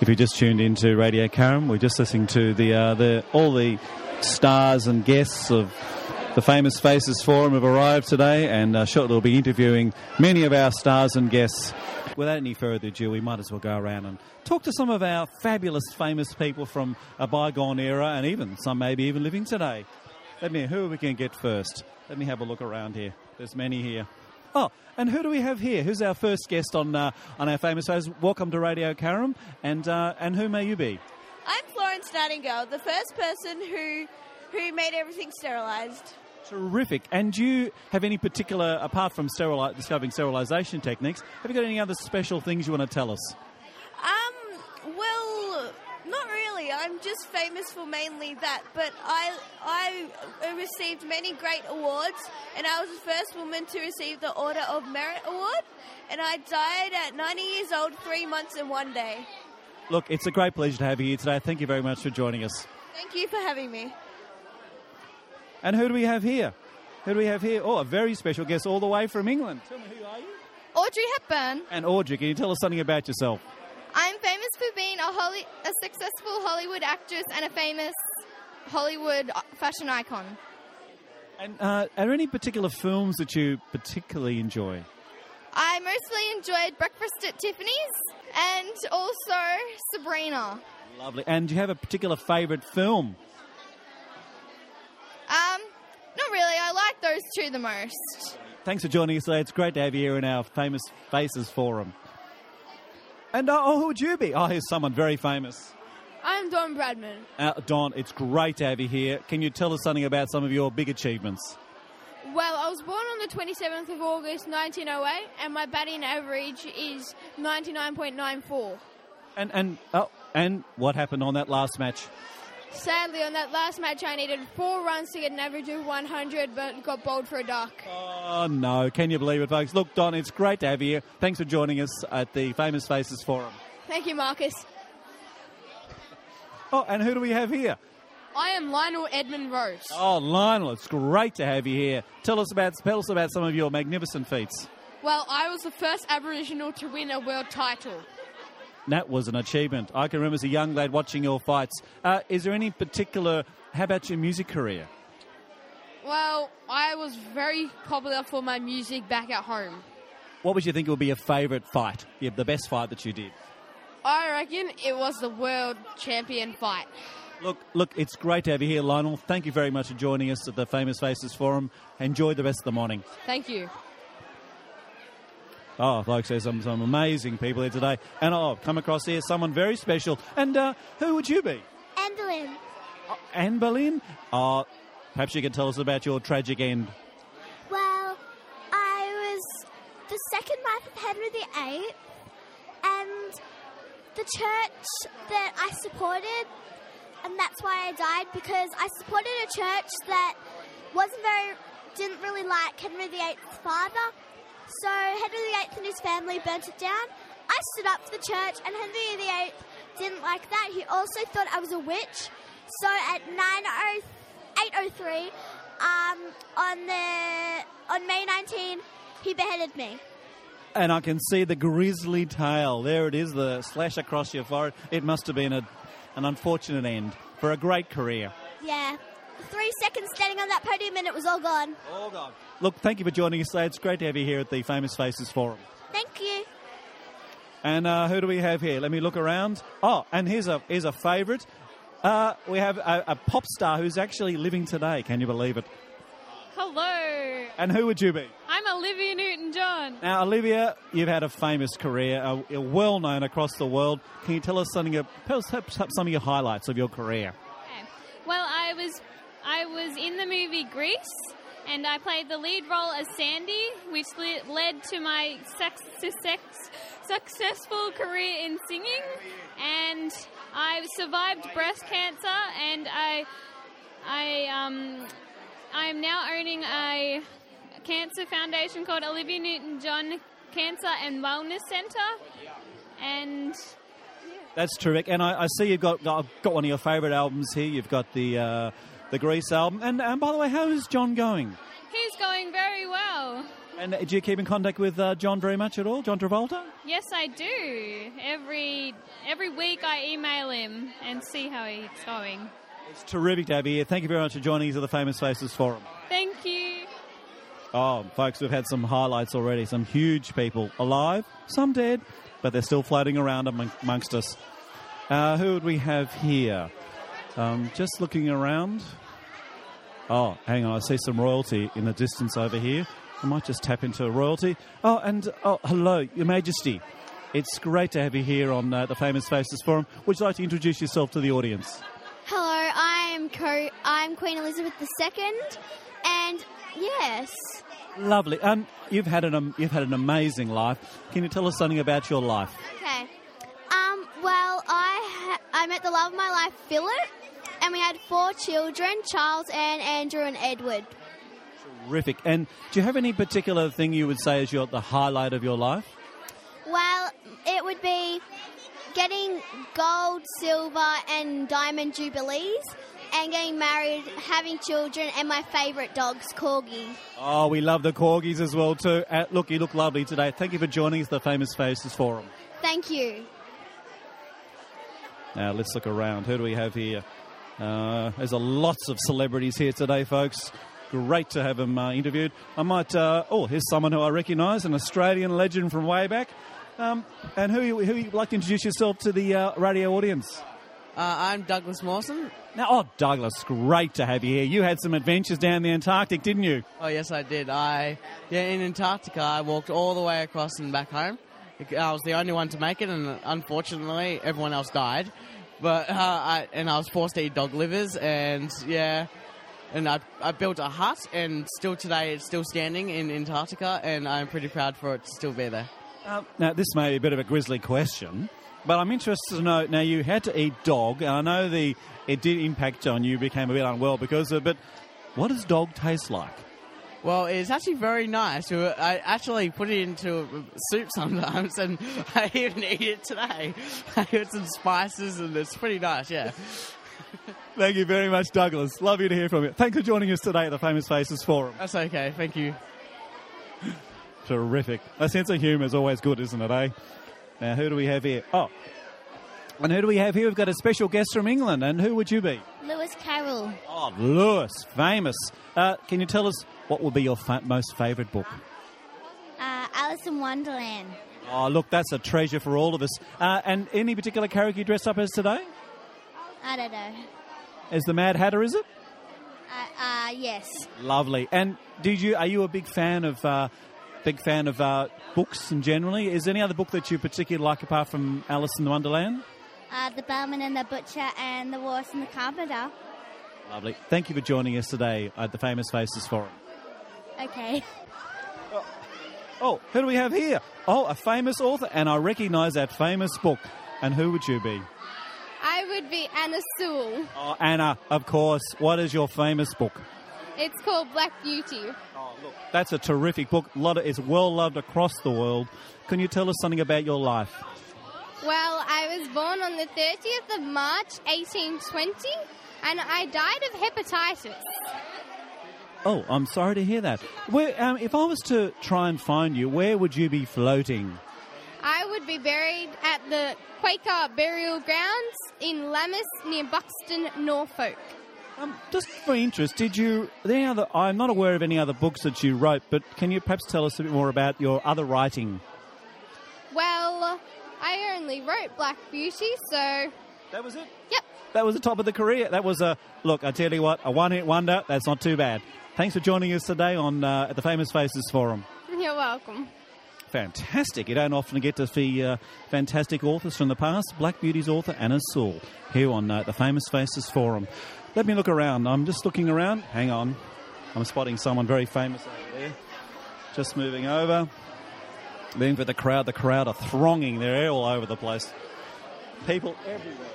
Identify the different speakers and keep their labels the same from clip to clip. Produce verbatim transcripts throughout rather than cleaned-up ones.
Speaker 1: If you just tuned into Radio Karam, we're just listening to the uh, the all the stars and guests of the Famous Faces Forum have arrived today, and uh, shortly we'll be interviewing many of our stars and guests. Without any further ado, we might as well go around and talk to some of our fabulous famous people from a bygone era, and even some maybe even living today. Let me, who are we going to get first? Let me have a look around here. There's many here. Oh, and who do we have here? Who's our first guest on uh, on our Famous Faces? Welcome to Radio Karam, and uh, and who may you be?
Speaker 2: I'm Florence Nightingale, the first person who who made everything sterilised.
Speaker 1: Terrific. And do you have any particular, apart from sterili- discovering sterilisation techniques, have you got any other special things you want to tell us?
Speaker 2: Um, well, not really. I'm just famous for mainly that. But I I received many great awards, and I was the first woman to receive the Order of Merit Award, and I died at ninety years old, three months and one day.
Speaker 1: Look, it's a great pleasure to have you here today. Thank you very much for joining us.
Speaker 2: Thank you for having me.
Speaker 1: And who do we have here? Who do we have here? Oh, a very special guest all the way from England. Tell me, who are you?
Speaker 3: Audrey Hepburn.
Speaker 1: And Audrey, can you tell us something about yourself?
Speaker 3: I'm famous for being a, Holly, a successful Hollywood actress and a famous Hollywood fashion icon.
Speaker 1: And uh, are there any particular films that you particularly enjoy?
Speaker 3: I mostly enjoyed Breakfast at Tiffany's and also Sabrina.
Speaker 1: Lovely. And do you have a particular favourite film?
Speaker 3: Um, not really. I like those two the most.
Speaker 1: Thanks for joining us today. It's great to have you here in our Famous Faces Forum. And uh, oh, who would you be? Oh, here's someone very famous.
Speaker 4: I'm Don Bradman.
Speaker 1: Uh, Don, it's great to have you here. Can you tell us something about some of your big achievements?
Speaker 4: Well, I was born on the twenty-seventh of August, nineteen oh eight, and my batting average is ninety-nine point nine four.
Speaker 1: And and oh, and what happened on that last match?
Speaker 4: Sadly, on that last match, I needed four runs to get an average of one hundred, but got bowled for a duck.
Speaker 1: Oh, no. Can you believe it, folks? Look, Don, it's great to have you here. Thanks for joining us at the Famous Faces Forum.
Speaker 4: Thank you, Marcus.
Speaker 1: Oh, and who do we have here?
Speaker 4: I am Lionel Edmund Rose.
Speaker 1: Oh, Lionel, it's great to have you here. Tell us about, tell us about some of your magnificent feats.
Speaker 4: Well, I was the first Aboriginal to win a world title.
Speaker 1: That was an achievement. I can remember as a young lad watching your fights. Uh, is there any particular... How about your music career?
Speaker 4: Well, I was very popular for my music back at home.
Speaker 1: What would you think would be your favourite fight? Yeah, the best fight that you did?
Speaker 4: I reckon it was the world champion fight.
Speaker 1: Look, look, it's great to have you here, Lionel. Thank you very much for joining us at the Famous Faces Forum. Enjoy the rest of the morning.
Speaker 4: Thank you.
Speaker 1: Oh, folks, there's some, some amazing people here today. And oh, I've come across here someone very special. And uh, who would you be?
Speaker 5: Anne Boleyn.
Speaker 1: Oh, Anne Boleyn? Oh, perhaps you can tell us about your tragic end.
Speaker 5: Well, I was the second wife of Henry the Eighth, and the church that I supported, and that's why I died, because I supported a church that wasn't very, didn't really like Henry the Eighth's father. So Henry the Eighth and his family burnt it down. I stood up for the church, and Henry the Eighth didn't like that. He also thought I was a witch. So at eight oh three, um, on the on May nineteenth, he beheaded me.
Speaker 1: And I can see the grisly tail. There it is, the slash across your forehead. It must have been a, an unfortunate end for a great career.
Speaker 5: Yeah. Three seconds standing on that podium and it was all gone.
Speaker 1: All gone. Look, thank you for joining us today. It's great to have you here at the Famous Faces Forum.
Speaker 5: Thank you.
Speaker 1: And uh, who do we have here? Let me look around. Oh, and here's a here's a favourite. Uh, we have a, a pop star who's actually living today. Can you believe it?
Speaker 4: Hello.
Speaker 1: And who would you be?
Speaker 4: I'm Olivia Newton-John.
Speaker 1: Now, Olivia, you've had a famous career, uh, you're well known across the world. Can you tell us something? Of, tell us some of your highlights of your career?
Speaker 6: Okay. Well, I was I was in the movie Grease, and I played the lead role as Sandy, which le- led to my sex- sex- successful career in singing. And I survived breast cancer, and I I um I'm now owning a cancer foundation called Olivia Newton-John Cancer and Wellness Centre, and
Speaker 1: that's terrific. And I, I see you've got, got got one of your favourite albums here. You've got the uh, the Grease album. And, and by the way, how is John going?
Speaker 6: He's going very well.
Speaker 1: And do you keep in contact with uh, John very much at all, John Travolta?
Speaker 6: Yes, I do. Every every week I email him and see how he's going.
Speaker 1: It's terrific to have you here. Thank you very much for joining us at the Famous Faces Forum.
Speaker 6: Thank you.
Speaker 1: Oh, folks, we've had some highlights already. Some huge people alive, some dead, but they're still floating around among- amongst us. Uh, who would we have here? Um, just looking around. Oh, hang on. I see some royalty in the distance over here. I might just tap into royalty. Oh, and oh, hello, Your Majesty. It's great to have you here on uh, the Famous Faces Forum. Would you like to introduce yourself to the audience?
Speaker 5: Hello, I'm Co- I'm Queen Elizabeth the Second, and yes,
Speaker 1: Lovely. Um, you've had an um, you've had an amazing life. Can you tell us something about your life?
Speaker 5: okay. Um, well, I ha- I met the love of my life, Philip, and we had four children: Charles, Anne, Andrew, and Edward.
Speaker 1: Terrific. And do you have any particular thing you would say is your the highlight of your life?
Speaker 5: Well, it would be getting gold, silver, and diamond jubilees, and getting married, having children, and my favourite dogs, Corgi.
Speaker 1: Oh, we love the corgis as well too. Uh, look, you look lovely today. Thank you for joining us at the Famous Faces Forum.
Speaker 5: Thank you.
Speaker 1: Now let's look around. Who do we have here? Uh, there's a lots of celebrities here today, folks. Great to have them uh, interviewed. I might. Uh, oh, here's someone who I recognise, an Australian legend from way back. Um, and who you, who you'd like to introduce yourself to the uh, radio audience?
Speaker 7: Uh, I'm Douglas Mawson.
Speaker 1: Now, oh, Douglas, great to have you here. You had some adventures down the Antarctic, didn't you?
Speaker 7: Oh, yes, I did. I yeah, in Antarctica, I walked all the way across and back home. I was the only one to make it, and unfortunately, everyone else died. But uh, I, and I was forced to eat dog livers, and yeah, and I I built a hut, and still today it's still standing in Antarctica, and I'm pretty proud for it to still be there.
Speaker 1: Uh, now, this may be a bit of a grisly question, but I'm interested to know. Now, you had to eat dog, and I know the it did impact on you. Became a bit unwell because of it. But what does dog taste like?
Speaker 7: Well, it's actually very nice. I actually put it into soup sometimes, and I even eat it today. I put some spices, and it's pretty nice, yeah.
Speaker 1: Thank you very much, Douglas. Love you to hear from you. Thanks for joining us today at the Famous Faces Forum.
Speaker 7: That's okay, thank you.
Speaker 1: Terrific. A sense of humour is always good, isn't it, eh? Now, who do we have here? Oh, and who do we have here? We've got a special guest from England, and who would you be?
Speaker 5: Lewis Carroll.
Speaker 1: Oh, Lewis, famous. Uh, can you tell us what would be your fa- most favourite book?
Speaker 5: Uh, Alice in Wonderland.
Speaker 1: Oh, look, that's a treasure for all of us. Uh, and any particular character you dressed up as today?
Speaker 5: I don't know.
Speaker 1: As the Mad Hatter, is it?
Speaker 5: Uh, uh, yes.
Speaker 1: Lovely. And did you? Are you a big fan of uh, big fan of uh, books and generally? Is there any other book that you particularly like apart from Alice in Wonderland?
Speaker 5: Uh, the Bellman and the Butcher and the Horse and the Carpenter.
Speaker 1: Lovely. Thank you for joining us today at the Famous Faces Forum.
Speaker 5: Okay.
Speaker 1: Oh, who do we have here? Oh, a famous author, and I recognise that famous book. And who would you be?
Speaker 4: I would be Anna Sewell.
Speaker 1: Oh, Anna, of course. What is your famous book?
Speaker 4: It's called Black Beauty.
Speaker 1: Oh, look, that's a terrific book. A lot of, it's well loved across the world. Can you tell us something about your life?
Speaker 4: Well, I was born on the thirtieth of March, eighteen twenty, and I died of hepatitis.
Speaker 1: Oh, I'm sorry to hear that. Where, um, if I was to try and find you, where would you be floating?
Speaker 4: I would be buried at the Quaker Burial Grounds in Lammas near Buxton, Norfolk.
Speaker 1: Um, just for interest, did you... Are there any other, I'm not aware of any other books that you wrote, but can you perhaps tell us a bit more about your other writing?
Speaker 4: Well, I only wrote Black Beauty, so...
Speaker 1: That was it?
Speaker 4: Yep.
Speaker 1: That was the top of the career. That was a... Look, I tell you what, a one-hit wonder. That's not too bad. Thanks for joining us today on uh, at the Famous Faces Forum.
Speaker 4: You're welcome.
Speaker 1: Fantastic. You don't often get to see uh, fantastic authors from the past. Black Beauty's author, Anna Sewell, here on uh, the Famous Faces Forum. Let me look around. I'm just looking around. Hang on. I'm spotting someone very famous over there. Just moving over. Then for the crowd, the crowd are thronging. They're all over the place. People everywhere.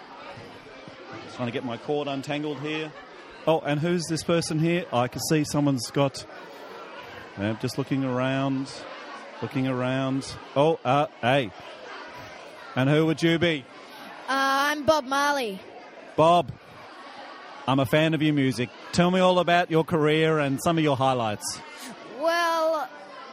Speaker 1: Just trying to get my cord untangled here. Oh, and who's this person here? I can see someone's got... I'm just looking around... Looking around. Oh, uh, hey. And who would you be?
Speaker 8: Uh, I'm Bob Marley.
Speaker 1: Bob, I'm a fan of your music. Tell me all about your career and some of your highlights.
Speaker 8: Well,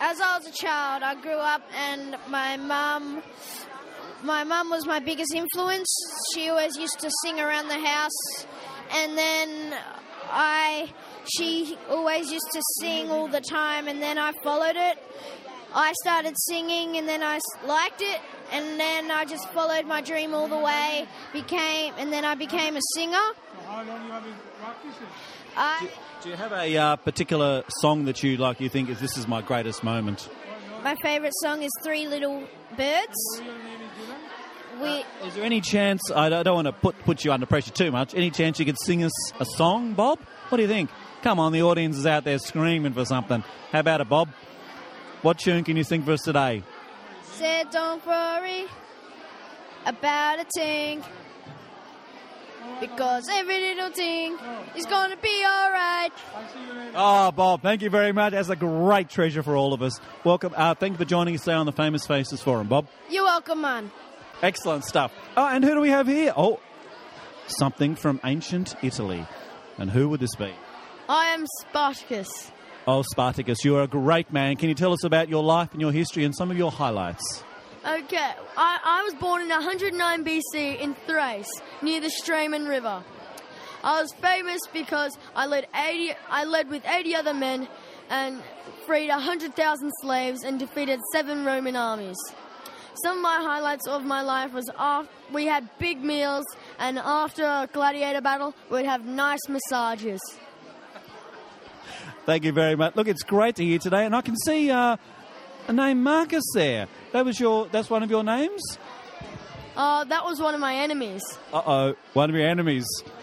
Speaker 8: as I was a child, I grew up and my mum, my mum was my biggest influence. She always used to sing around the house, and then I, she always used to sing all the time, and then I followed it. I started singing, and then I s- liked it, and then I just followed my dream all the way. Became, and then I became a singer.
Speaker 9: How long you have been practicing?
Speaker 8: I,
Speaker 1: Do you have a uh, particular song that you like? You think is this is my greatest moment?
Speaker 8: my favourite song is Three Little Birds. We,
Speaker 1: Is there any chance? I don't, I don't want to put put you under pressure too much. Any chance you could sing us a song, Bob? What do you think? Come on, the audience is out there screaming for something. How about it, Bob? What tune can you sing for us today?
Speaker 8: said don't worry about a thing, because every little thing is going to be all right.
Speaker 1: Oh, Bob, thank you very much. That's a great treasure for all of us. Welcome. Uh, thank you for joining us today on the Famous Faces Forum, Bob.
Speaker 8: You're welcome, man.
Speaker 1: Excellent stuff. Oh, and who do we have here? Oh, something from ancient Italy. And who would this be?
Speaker 8: I am Spartacus.
Speaker 1: Oh, Spartacus, you're a great man. Can you tell us about your life and your history and some of your highlights?
Speaker 10: Okay, I, I was born in one hundred nine B C in Thrace, near the Strymon River. I was famous because I led eighty. I led with eighty other men and freed one hundred thousand slaves and defeated seven Roman armies. Some of my highlights of my life was after we had big meals, and after a gladiator battle, we'd have nice massages.
Speaker 1: Thank you very much. Look, it's great to hear today, and I can see uh, a name Marcus there. That was your. That's one of your names.
Speaker 10: Uh, that was one of my enemies.
Speaker 1: Uh oh, one of your enemies.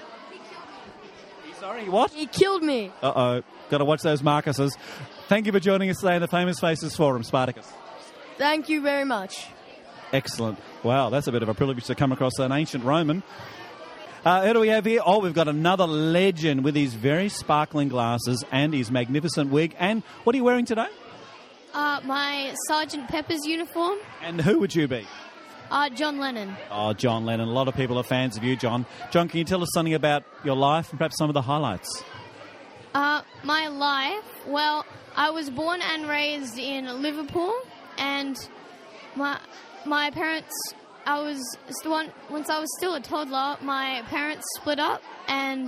Speaker 1: Sorry, what?
Speaker 10: He killed me.
Speaker 1: Uh oh, got to watch those Marcuses. Thank you for joining us today in the Famous Faces Forum, Spartacus.
Speaker 10: Thank you very much.
Speaker 1: Excellent. Wow, that's a bit of a privilege to come across an ancient Roman. Uh, who do we have here? Oh, we've got another legend with his very sparkling glasses and his magnificent wig. And what are you wearing today?
Speaker 6: Uh, my Sergeant Pepper's uniform.
Speaker 1: And who would you be?
Speaker 6: Uh, John Lennon.
Speaker 1: Oh, John Lennon. A lot of people are fans of you, John. John, can you tell us something about your life and perhaps some of the highlights?
Speaker 6: Uh, my life, well, I was born and raised in Liverpool, and my my parents, I was st- one, once I was still a toddler, my parents split up, and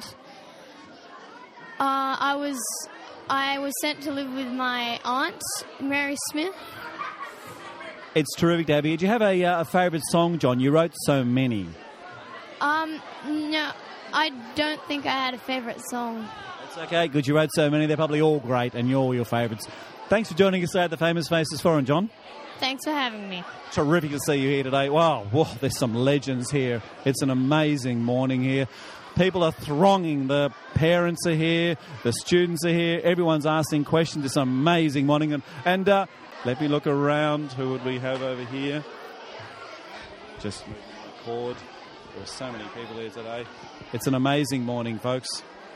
Speaker 6: uh, I was I was sent to live with my aunt, Mary Smith.
Speaker 1: It's terrific to have you. Do you have a, uh, a favourite song, John? You wrote so many.
Speaker 6: Um, no, I don't think I had a favourite song.
Speaker 1: That's okay, good. You wrote so many. They're probably all great, and you're all your favourites. Thanks for joining us today at the Famous Faces Forum, John.
Speaker 6: Thanks for having me.
Speaker 1: Terrific to see you here today. Wow, whoa, there's some legends here. It's an amazing morning here. People are thronging. The parents are here. The students are here. Everyone's asking questions. It's an amazing morning. And, and uh, let me look around. Who would we have over here? Just moving the cord. There are so many people here today. It's an amazing morning, folks.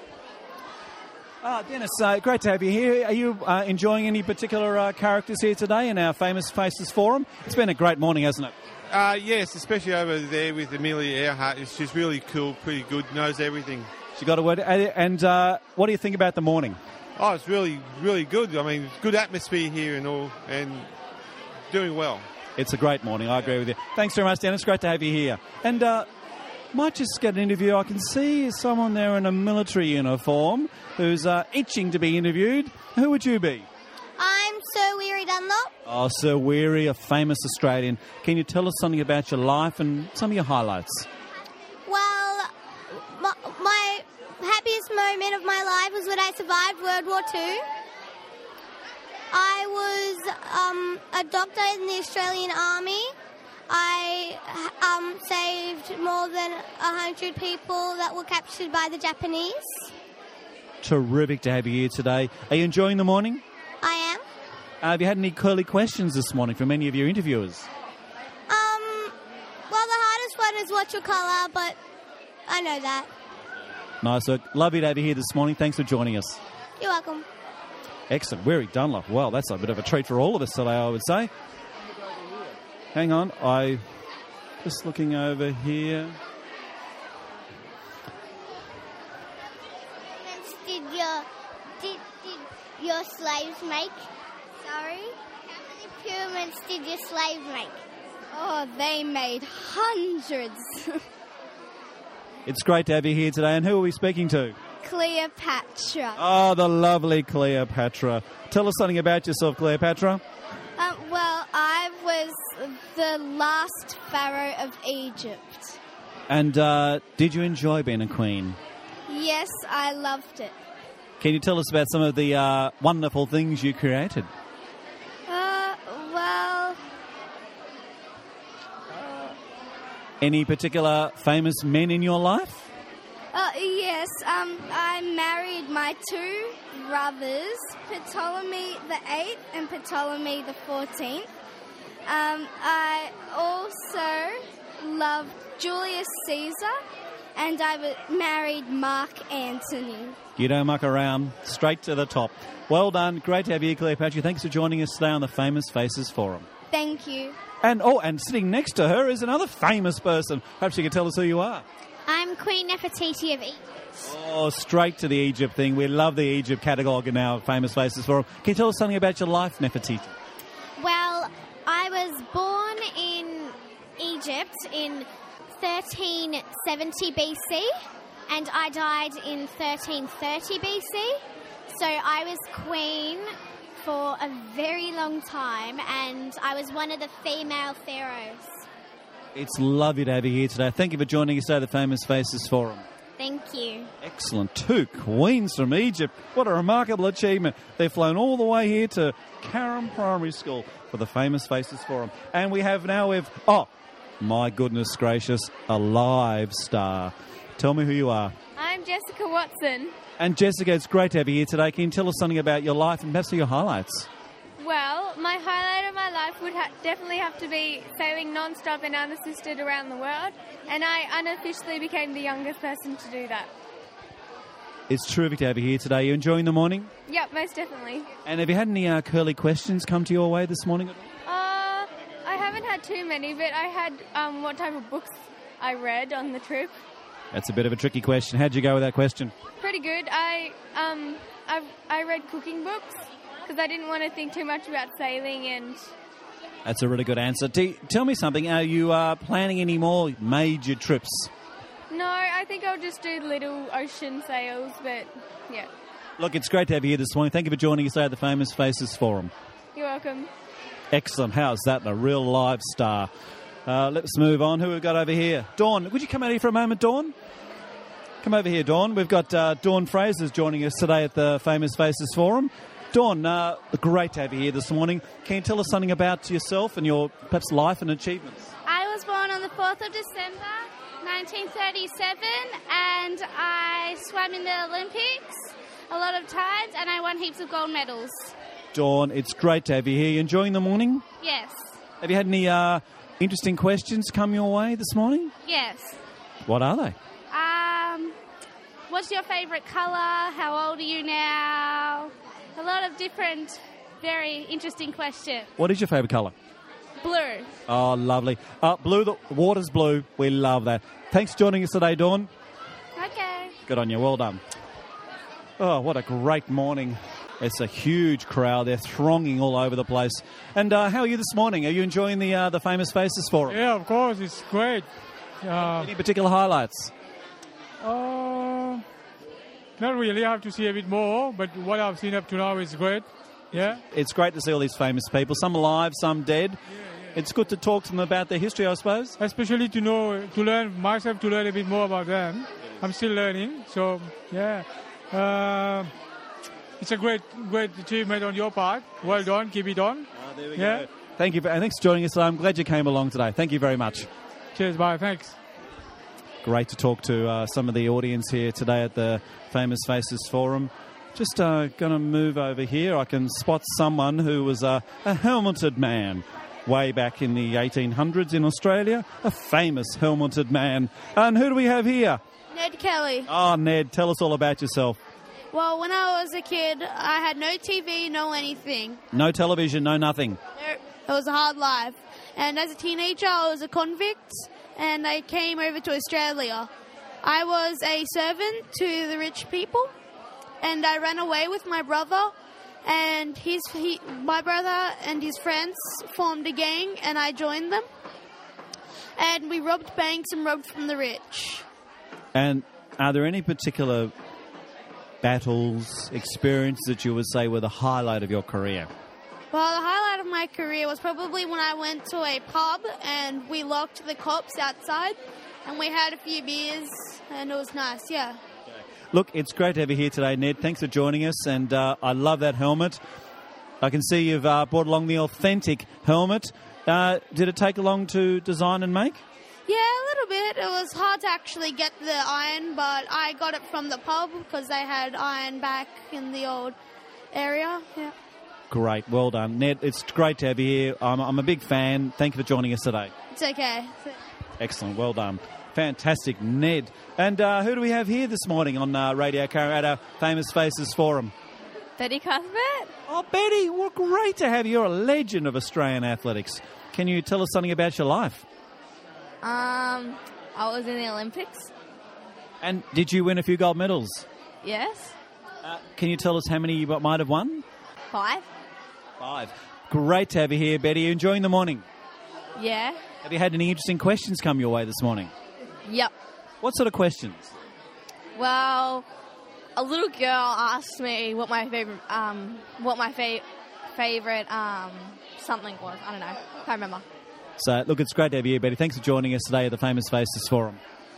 Speaker 1: Ah, Dennis, uh, great to have you here. Are you uh, enjoying any particular uh, characters here today in our Famous Faces Forum? It's been a great morning, hasn't it?
Speaker 11: Uh, yes, especially over there with Amelia Earhart. She's really cool, pretty good, knows everything.
Speaker 1: She got a word. And uh, what do you think about the morning?
Speaker 11: Oh, it's really, really good. I mean, good atmosphere here and all, and doing well.
Speaker 1: It's a great morning. I agree with you. Thanks very much, Dennis. Great to have you here. And uh, might just get an interview. I can see someone there in a military uniform who's uh, itching to be interviewed. Who would you be?
Speaker 5: I'm Sir Weary Dunlop.
Speaker 1: Oh, Sir Weary, a famous Australian. Can you tell us something about your life and some of your highlights?
Speaker 5: Well, my, my happiest moment of my life was when I survived World War Two. I was um, a doctor in the Australian Army. I um, saved more than one hundred people that were captured by the Japanese.
Speaker 1: Terrific to have you here today. Are you enjoying the morning?
Speaker 5: I am.
Speaker 1: Uh, have you had any curly questions this morning from any of your interviewers?
Speaker 5: Um, well, the hardest one is what's your colour, but I know that.
Speaker 1: Nice work. Lovely to have you here this morning. Thanks for joining us.
Speaker 5: You're welcome.
Speaker 1: Excellent. Weary Dunlop. Well, that's a bit of a treat for all of us today, I would say. Hang on. I just looking over here.
Speaker 5: Did your, did, did your slaves make? Sorry? pyramids did your slaves make?
Speaker 3: Oh, they made hundreds.
Speaker 1: It's great to have you here today. And who are we speaking to?
Speaker 3: Cleopatra.
Speaker 1: Oh, the lovely Cleopatra. Tell us something about yourself, Cleopatra.
Speaker 3: Um, well, I was the last pharaoh of Egypt.
Speaker 1: And uh, did you enjoy being a queen?
Speaker 3: Yes, I loved it.
Speaker 1: Can you tell us about some of the uh, wonderful things you created?
Speaker 3: Uh, well...
Speaker 1: Any particular famous men in your life?
Speaker 3: Uh, yes, um, I married my two brothers, Ptolemy the eighth and Ptolemy the fourteenth. Um, I also loved Julius Caesar, and I w- married Mark Antony.
Speaker 1: You don't muck around, straight to the top. Well done, great to have you, Cleopatra. Thanks for joining us today on the Famous Faces Forum.
Speaker 3: Thank you.
Speaker 1: And oh, and sitting next to her is another famous person. Perhaps you can tell us who you are.
Speaker 5: I'm Queen Nefertiti of Egypt.
Speaker 1: Oh, straight to the Egypt thing. We love the Egypt catalogue in our Famous Faces Forum. Can you tell us something about your life, Nefertiti?
Speaker 5: Well, I was born in Egypt in thirteen seventy B C and I died in thirteen thirty B C. So I was queen for a very long time and I was one of the female pharaohs.
Speaker 1: It's lovely to have you here today. Thank you for joining us at the Famous Faces Forum.
Speaker 5: Thank you.
Speaker 1: Excellent. Two queens from Egypt. What a remarkable achievement. They've flown all the way here to Carrum Primary School for the Famous Faces Forum. And we have now, we've, oh, my goodness gracious, a live star. Tell me who you are.
Speaker 6: I'm Jessica Watson.
Speaker 1: And Jessica, it's great to have you here today. Can you tell us something about your life and perhaps your highlights?
Speaker 6: Well, my highlight of my life would ha- definitely have to be sailing non-stop and unassisted around the world, and I unofficially became the youngest person to do that.
Speaker 1: It's terrific to have you here today. Are you enjoying the morning?
Speaker 6: Yep, most definitely.
Speaker 1: And have you had any uh, curly questions come to your way this morning?
Speaker 6: Uh, I haven't had too many, but I had um, what type of books I read on the trip.
Speaker 1: That's a bit of a tricky question. How'd you go with that question?
Speaker 6: Pretty good. I um I I read cooking books because I didn't want to think too much about sailing and...
Speaker 1: That's a really good answer. T- tell me something. Are you uh, planning any more major trips?
Speaker 6: No, I think I'll just do little ocean sails, but yeah.
Speaker 1: Look, it's great to have you here this morning. Thank you for joining us at the Famous Faces Forum.
Speaker 6: You're welcome.
Speaker 1: Excellent. How's that? A real live star. Uh, let's move on. Who have we got over here? Dawn. Would you come out here for a moment, Dawn? Come over here, Dawn. We've got uh, Dawn Fraser's joining us today at the Famous Faces Forum. Dawn, uh, great to have you here this morning. Can you tell us something about yourself and your perhaps life and achievements?
Speaker 12: I was born on the fourth of December, nineteen thirty-seven, and I swam in the Olympics a lot of times, and I won heaps of gold medals.
Speaker 1: Dawn, it's great to have you here. You enjoying the morning?
Speaker 12: Yes.
Speaker 1: Have you had any uh, interesting questions come your way this morning?
Speaker 12: Yes.
Speaker 1: What are they?
Speaker 12: Um, what's your favourite colour? How old are you now? A lot of different, very interesting questions.
Speaker 1: What is your favourite colour?
Speaker 12: Blue.
Speaker 1: Oh, lovely. Uh, blue, the water's blue. We love that. Thanks for joining us today, Dawn.
Speaker 12: Okay.
Speaker 1: Good on you. Well done. Oh, what a great morning. It's a huge crowd. They're thronging all over the place. And uh, how are you this morning? Are you enjoying the uh, the Famous Faces Forum?
Speaker 9: Yeah, of course. It's great. Uh,
Speaker 1: Any particular highlights?
Speaker 9: Uh, not really. I have to see a bit more, but what I've seen up to now is great. Yeah.
Speaker 1: It's great to see all these famous people, some alive, some dead. Yeah, yeah. It's good to talk to them about their history, I suppose.
Speaker 9: Especially to know, to learn myself, to learn a bit more about them. I'm still learning, so yeah. Uh, it's a great, great achievement on your part. Well done. Keep it on.
Speaker 1: Oh, there we
Speaker 9: yeah.
Speaker 1: go. Thank you. For, and thanks for joining us today. I'm glad you came along today. Thank you very much.
Speaker 9: Cheers. Bye. Thanks.
Speaker 1: Great to talk to uh, some of the audience here today at the Famous Faces Forum. Just uh, going to move over here. I can spot someone who was uh, a helmeted man way back in the eighteen hundreds in Australia. A famous helmeted man. And who do we have here?
Speaker 4: Ned Kelly.
Speaker 1: Oh, Ned, tell us all about yourself.
Speaker 4: Well, when I was a kid, I had no T V, no anything.
Speaker 1: No television, no nothing.
Speaker 4: It was a hard life. And as a teenager, I was a convict, and I came over to Australia. I was a servant to the rich people, and I ran away with my brother and his he, my brother and his friends formed a gang, and I joined them. And we robbed banks and robbed from the rich.
Speaker 1: And are there any particular battles, experiences that you would say were the highlight of your career?
Speaker 4: Well, the highlight of my career was probably when I went to a pub and we locked the cops outside and we had a few beers and it was nice, yeah.
Speaker 1: Look, it's great to have you here today, Ned. Thanks for joining us, and uh, I love that helmet. I can see you've uh, brought along the authentic helmet. Uh, did it take long to design and make?
Speaker 4: Yeah, a little bit. It was hard to actually get the iron, but I got it from the pub because they had iron back in the old area. Yeah.
Speaker 1: Great, well done. Ned, it's great to have you here. I'm, I'm a big fan. Thank you for joining us today.
Speaker 4: It's okay.
Speaker 1: Excellent, well done. Fantastic, Ned. And uh, who do we have here this morning on uh, Radio Karen at our Famous Faces Forum?
Speaker 13: Betty Cuthbert.
Speaker 1: Oh, Betty, well, great to have you. You're a legend of Australian athletics. Can you tell us something about your life?
Speaker 13: Um, I was in the Olympics.
Speaker 1: And did you win a few gold medals?
Speaker 13: Yes.
Speaker 1: Uh, can you tell us how many you might have won?
Speaker 13: Five.
Speaker 1: Five. Great to have you here, Betty. Are you enjoying the morning?
Speaker 13: Yeah.
Speaker 1: Have you had any interesting questions come your way this morning?
Speaker 13: Yep.
Speaker 1: What sort of questions?
Speaker 13: Well, a little girl asked me what my favorite, um, what my fa- favorite um, something was. I don't know. Can't remember.
Speaker 1: So, look, it's great to have you here, Betty. Thanks for joining us today at the Famous Faces Forum.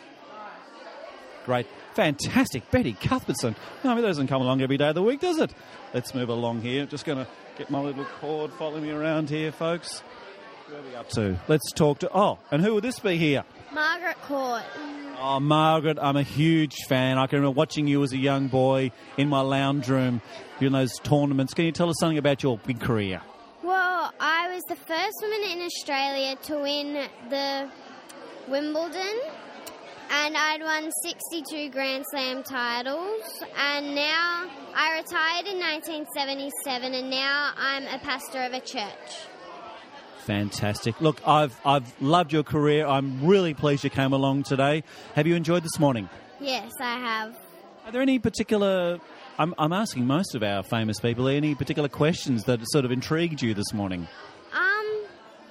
Speaker 1: Great. Fantastic. Betty Cuthbertson. No, I mean, that doesn't come along every day of the week, does it? Let's move along here. Just going to get my little cord. Follow me around here, folks. Where are we up to? Let's talk to... Oh, and who will this be here?
Speaker 5: Margaret Court.
Speaker 1: Oh, Margaret, I'm a huge fan. I can remember watching you as a young boy in my lounge room doing those tournaments. Can you tell us something about your big career?
Speaker 5: Well, I was the first woman in Australia to win the Wimbledon, and I'd won sixty-two Grand Slam titles, and now I retired in nineteen seventy-seven, and now I'm a pastor of a church.
Speaker 1: Fantastic. Look, I've I've loved your career. I'm really pleased you came along today. Have you enjoyed this morning?
Speaker 5: Yes, I have.
Speaker 1: Are there any particular... I'm, I'm asking most of our famous people, any particular questions that sort of intrigued you this morning?
Speaker 5: Um,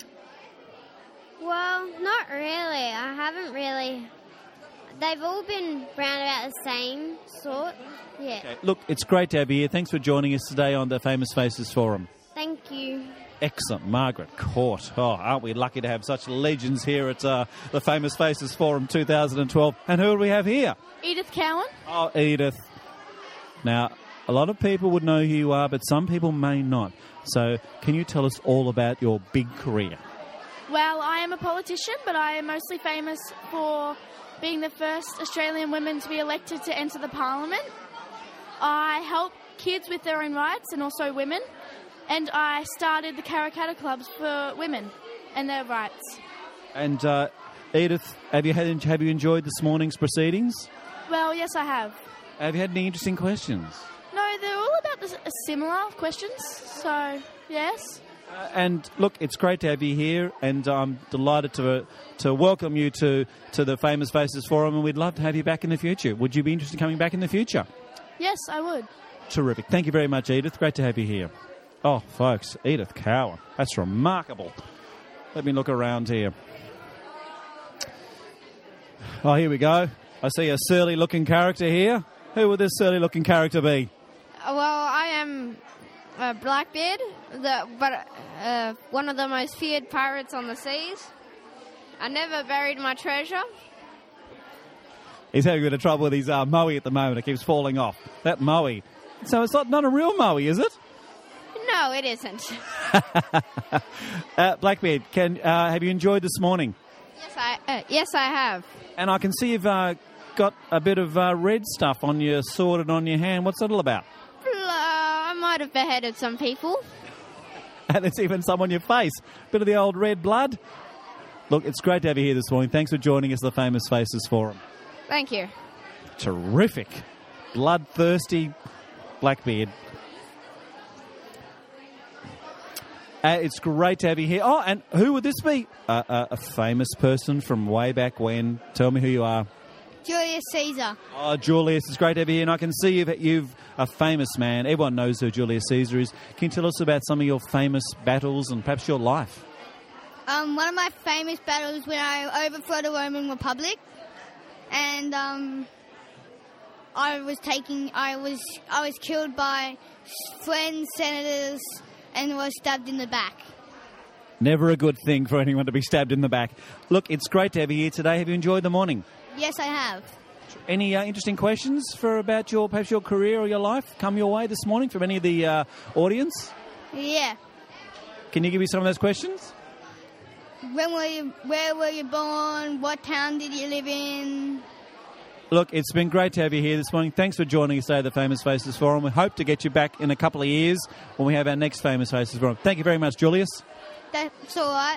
Speaker 5: well, not really. I haven't really... They've all been round about the same sort. Yeah.
Speaker 1: Okay. Look, it's great to have you here. Thanks for joining us today on the Famous Faces Forum.
Speaker 5: Thank you.
Speaker 1: Excellent. Margaret Court. Oh, aren't we lucky to have such legends here at uh, the Famous Faces Forum two thousand twelve. And who do we have here?
Speaker 4: Edith Cowan.
Speaker 1: Oh, Edith. Now, a lot of people would know who you are, but some people may not. So can you tell us all about your big career?
Speaker 4: Well, I am a politician, but I am mostly famous for being the first Australian woman to be elected to enter the parliament. I help kids with their own rights and also women. And I started the Karrakatta clubs for women and their rights.
Speaker 1: And uh, Edith, have you had have you enjoyed this morning's proceedings?
Speaker 4: Well, yes, I have.
Speaker 1: Have you had any interesting questions?
Speaker 4: No, they're all about the, uh, similar questions. So, yes.
Speaker 1: Uh, and look, it's great to have you here, and I'm delighted to uh, to welcome you to, to the Famous Faces Forum, and we'd love to have you back in the future. Would you be interested in coming back in the future?
Speaker 4: Yes, I would.
Speaker 1: Terrific. Thank you very much, Edith. Great to have you here. Oh, folks, Edith Cowan. That's remarkable. Let me look around here. Oh, here we go. I see a surly-looking character here. Who would this surly-looking character be?
Speaker 8: Well, I am uh, Blackbeard, the, but uh, one of the most feared pirates on the seas. I never buried my treasure.
Speaker 1: He's having a bit of trouble with his uh, moe at the moment. It keeps falling off. That moe. So it's not, not a real moe, is it?
Speaker 8: No, it isn't.
Speaker 1: uh, Blackbeard, can uh, have you enjoyed this morning?
Speaker 8: Yes, I uh, yes I have.
Speaker 1: And I can see you've uh, got a bit of uh, red stuff on your sword and on your hand. What's that all about?
Speaker 8: Uh, I might have beheaded some people.
Speaker 1: And there's even some on your face. Bit of the old red blood. Look, it's great to have you here this morning. Thanks for joining us at the Famous Faces Forum.
Speaker 8: Thank you.
Speaker 1: Terrific. Bloodthirsty Blackbeard. Uh, it's great to have you here. Oh, and who would this be? Uh, uh, a famous person from way back when. Tell me who you are.
Speaker 3: Julius Caesar.
Speaker 1: Oh, Julius, it's great to have you here, and I can see you've, you've a famous man. Everyone knows who Julius Caesar is. Can you tell us about some of your famous battles and perhaps your life?
Speaker 3: Um, one of my famous battles when I overthrew the Roman Republic, and um, I was taking, I was, I was killed by friends, senators, and was stabbed in the back.
Speaker 1: Never a good thing for anyone to be stabbed in the back. Look, it's great to have you here today. Have you enjoyed the morning?
Speaker 3: Yes, I have.
Speaker 1: Any uh, interesting questions for about your perhaps your career or your life come your way this morning from any of the uh, audience?
Speaker 3: Yeah.
Speaker 1: Can you give me some of those questions?
Speaker 3: When were you? Where were you born? What town did you live in?
Speaker 1: Look, it's been great to have you here this morning. Thanks for joining us today at the Famous Faces Forum. We hope to get you back in a couple of years when we have our next Famous Faces Forum. Thank you very much, Julius.
Speaker 3: That's all right.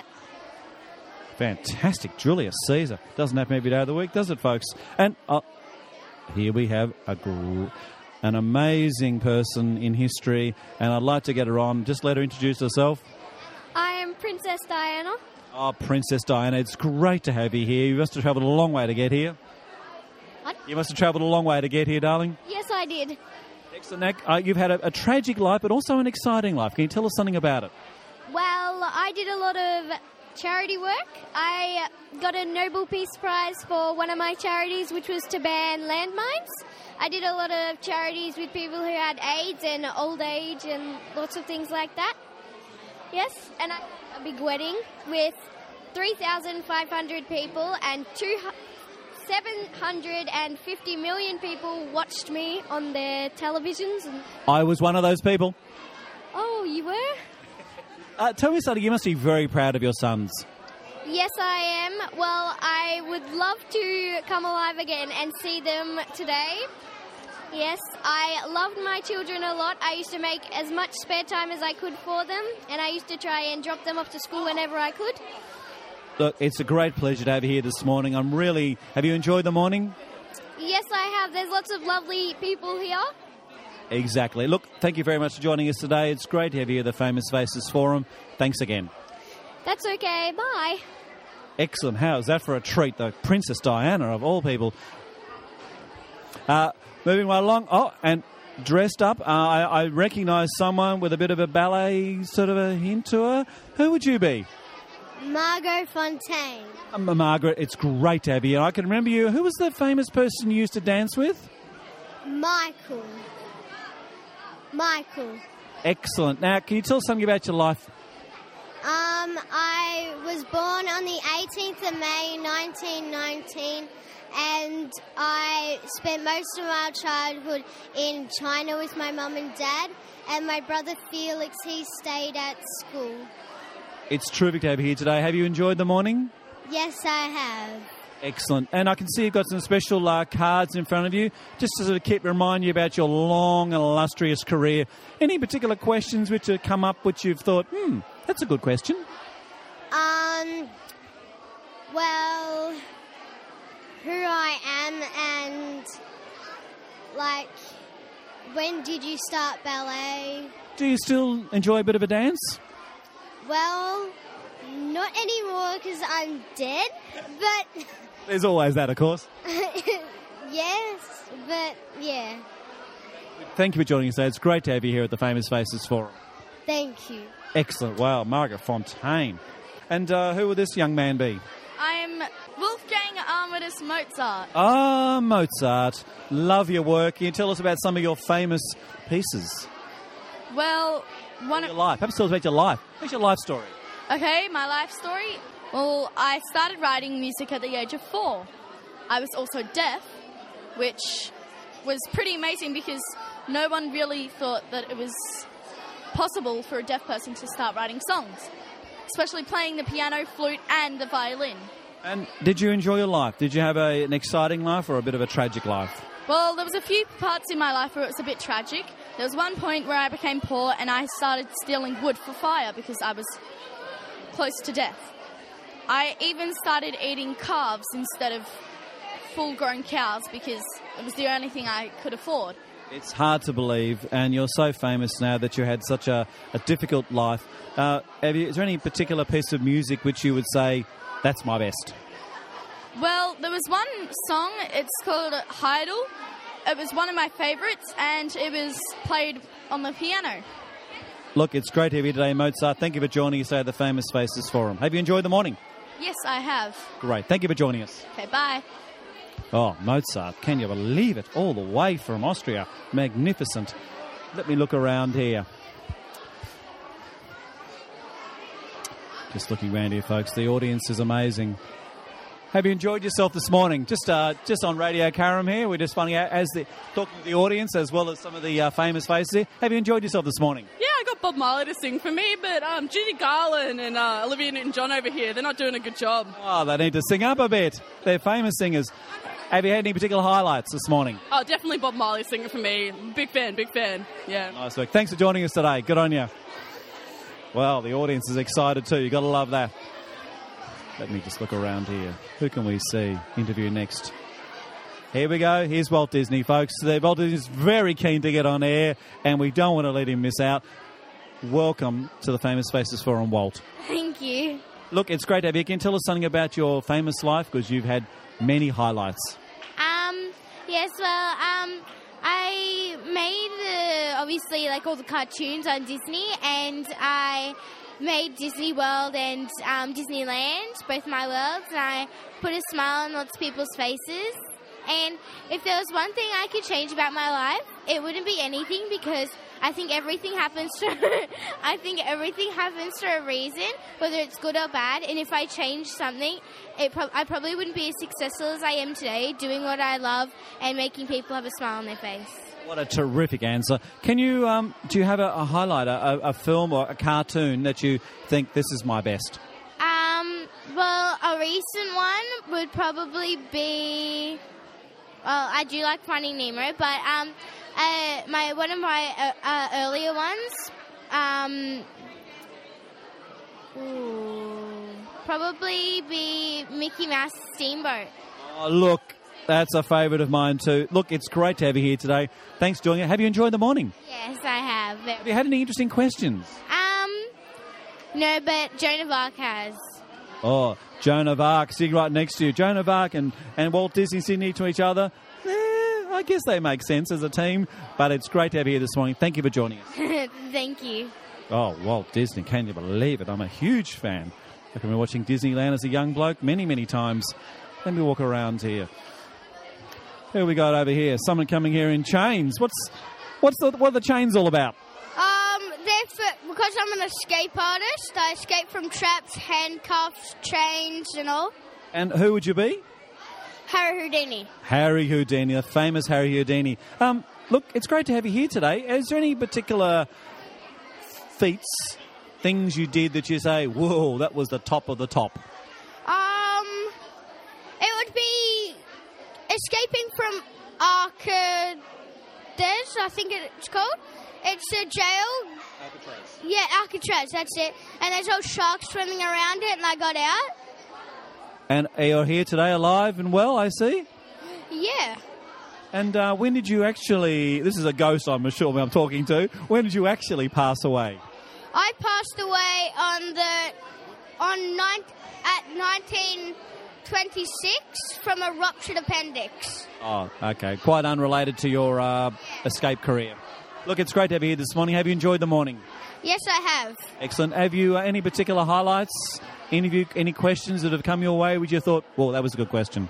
Speaker 1: Fantastic, Julius Caesar. Doesn't happen every day of the week, does it, folks? And uh, here we have a gr- an amazing person in history, and I'd like to get her on. Just let her introduce herself.
Speaker 14: I am Princess Diana.
Speaker 1: Oh, Princess Diana, it's great to have you here. You must have travelled a long way to get here.
Speaker 14: What?
Speaker 1: You must have travelled a long way to get here, darling.
Speaker 14: Yes, I did.
Speaker 1: Excellent. Now, uh, you've had a, a tragic life, but also an exciting life. Can you tell us something about it?
Speaker 14: Well, I did a lot of charity work. I got a Nobel Peace Prize for one of my charities, which was to ban landmines. I did a lot of charities with people who had AIDS and old age and lots of things like that. Yes, and I had a big wedding with three thousand five hundred people, and two, seven hundred fifty million people watched me on their televisions. And
Speaker 1: I was one of those people.
Speaker 14: oh, you were?
Speaker 1: Uh, tell me something. You must be very proud of your sons.
Speaker 14: Yes, I am. Well, I would love to come alive again and see them today. Yes, I loved my children a lot. I used to make as much spare time as I could for them, and I used to try and drop them off to school whenever I could.
Speaker 1: Look, it's a great pleasure to have you here this morning. I'm really... Have you enjoyed the morning?
Speaker 14: Yes, I have. There's lots of lovely people here.
Speaker 1: Exactly. Look, thank you very much for joining us today. It's great to have you at the Famous Faces Forum. Thanks again.
Speaker 14: That's okay. Bye.
Speaker 1: Excellent. How's that for a treat, though? Princess Diana, of all people. Uh, moving right along. Oh, and dressed up. Uh, I, I recognise someone with a bit of a ballet sort of a hint to her. Who would you be?
Speaker 3: Margot Fontaine.
Speaker 1: Um, Margaret, it's great to have you. I can remember you. Who was the famous person you used to dance with?
Speaker 3: Michael. Michael.
Speaker 1: Excellent. Now, can you tell us something about your life?
Speaker 3: Um, I was born on the eighteenth of May, nineteen nineteen, and I spent most of my childhood in China with my mum and dad, and my brother Felix, he stayed at school.
Speaker 1: It's terrific to have you here today. Have you enjoyed the morning?
Speaker 3: Yes, I have.
Speaker 1: Excellent. And I can see you've got some special uh, cards in front of you, just to sort of keep remind you about your long and illustrious career. Any particular questions which have come up which you've thought, hmm, that's a good question?
Speaker 3: Um, well, who I am and, like, when did you start ballet?
Speaker 1: Do you still enjoy a bit of a dance?
Speaker 3: Well, not anymore because I'm dead, but...
Speaker 1: There's always that, of course.
Speaker 3: Yes, but yeah.
Speaker 1: Thank you for joining us today. It's great to have you here at the Famous Faces Forum.
Speaker 3: Thank you.
Speaker 1: Excellent. Wow, Margaret Fontaine. And uh, who will this young man be?
Speaker 10: I'm Wolfgang Amadeus Mozart.
Speaker 1: Ah, Mozart. Love your work. Can you tell us about some of your famous pieces?
Speaker 10: Well, one
Speaker 1: of your life. Perhaps tell us about your life. What's your life story?
Speaker 10: Okay, my life story. Well, I started writing music at the age of four. I was also deaf, which was pretty amazing because no one really thought that it was possible for a deaf person to start writing songs, especially playing the piano, flute, and the violin.
Speaker 1: And did you enjoy your life? Did you have a, an exciting life or a bit of a tragic life?
Speaker 10: Well, there was a few parts in my life where it was a bit tragic. There was one point where I became poor and I started stealing wood for fire because I was close to death. I even started eating calves instead of full-grown cows because it was the only thing I could afford.
Speaker 1: It's hard to believe, and you're so famous now that you had such a, a difficult life. Uh, have you, is there any particular piece of music which you would say, that's my best?
Speaker 15: Well, there was one song, it's called Heidel. It was one of my favourites, and it was played on the piano.
Speaker 1: Look, it's great to have you today, Mozart. Thank you for joining us at the Famous Faces Forum. Have you enjoyed the morning?
Speaker 15: Yes, I have.
Speaker 1: Great. Thank you for joining us.
Speaker 15: Okay, bye.
Speaker 1: Oh, Mozart, can you believe it? All the way from Austria. Magnificent. Let me look around here. Just looking around here, folks. The audience is amazing. Have you enjoyed yourself this morning? Just uh, just on Radio Karam here. We're just finding out, as the, talking to the audience as well as some of the uh, famous faces here. Have you enjoyed yourself this morning?
Speaker 16: Yeah, I got Bob Marley to sing for me, but um, Judy Garland and uh, Olivia Newton-John over here, they're not doing a good job.
Speaker 1: Oh, they need to sing up a bit. They're famous singers. Have you had any particular highlights this morning?
Speaker 16: Oh, definitely Bob Marley singing for me. Big fan, big fan. Yeah.
Speaker 1: Nice work. Thanks for joining us today. Good on you. Well, the audience is excited too. You've got to love that. Let me just look around here. Who can we see interview next? Here we go. Here's Walt Disney, folks. Walt Disney is very keen to get on air, and we don't want to let him miss out. Welcome to the Famous Faces Forum, Walt.
Speaker 14: Thank you.
Speaker 1: Look, it's great to have you. Can you tell us something about your famous life? Because you've had many highlights.
Speaker 14: Um, yes, well, um, I made the, obviously, like all the cartoons on Disney, and I made Disney World and um, Disneyland, both my worlds, and I put a smile on lots of people's faces. And if there was one thing I could change about my life, it wouldn't be anything, because I think everything happens for I think everything happens for a reason, whether it's good or bad. And if I changed something, it pro- I probably wouldn't be as successful as I am today, doing what I love and making people have a smile on their face.
Speaker 1: What a terrific answer. Can you, um, do you have a, a highlight, a, a film or a cartoon that you think this is my best?
Speaker 14: Um, well, a recent one would probably be, well, I do like Finding Nemo, but um, uh, my one of my uh, uh, earlier ones, um, ooh, probably be Mickey Mouse Steamboat.
Speaker 1: Oh, look. That's a favourite of mine too. Look, it's great to have you here today. Thanks for joining us. Have you enjoyed the morning?
Speaker 14: Yes, I have.
Speaker 1: Have you had any interesting questions?
Speaker 14: Um, no, but Joan of Arc has.
Speaker 1: Oh, Joan of Arc sitting right next to you. Joan of Arc and, and Walt Disney sitting near to each other. Eh, I guess they make sense as a team, but it's great to have you here this morning. Thank you for joining us.
Speaker 14: Thank you.
Speaker 1: Oh, Walt Disney, can you believe it? I'm a huge fan. I can remember watching Disneyland as a young bloke many, many times. Let me walk around here. Who we got over here? Someone coming here in chains. What's what's the, what are the chains all about?
Speaker 8: Um, they're for, because I'm an escape artist. I escape from traps, handcuffs, chains, and all.
Speaker 1: And who would you be?
Speaker 8: Harry Houdini.
Speaker 1: Harry Houdini, the famous Harry Houdini. Um, look, it's great to have you here today. Is there any particular feats, things you did that you say, whoa, that was the top of the top?
Speaker 8: Um, it would be escaping from Arcades, I think it's called. It's a jail.
Speaker 1: Alcatraz.
Speaker 8: Yeah, Alcatraz, that's it. And there's all sharks swimming around it, and I got out.
Speaker 1: And you're here today alive and well, I see.
Speaker 8: Yeah.
Speaker 1: And uh, when did you actually, this is a ghost I'm sure I'm talking to, when did you actually pass away?
Speaker 8: I passed away on the, on nine, at nineteen twenty-six from a ruptured appendix.
Speaker 1: Oh, okay. Quite unrelated to your uh, escape career. Look, it's great to have you here this morning. Have you enjoyed the morning?
Speaker 8: Yes, I have.
Speaker 1: Excellent. Have you uh, any particular highlights? Any of you, any questions that have come your way which you thought, well, that was a good question?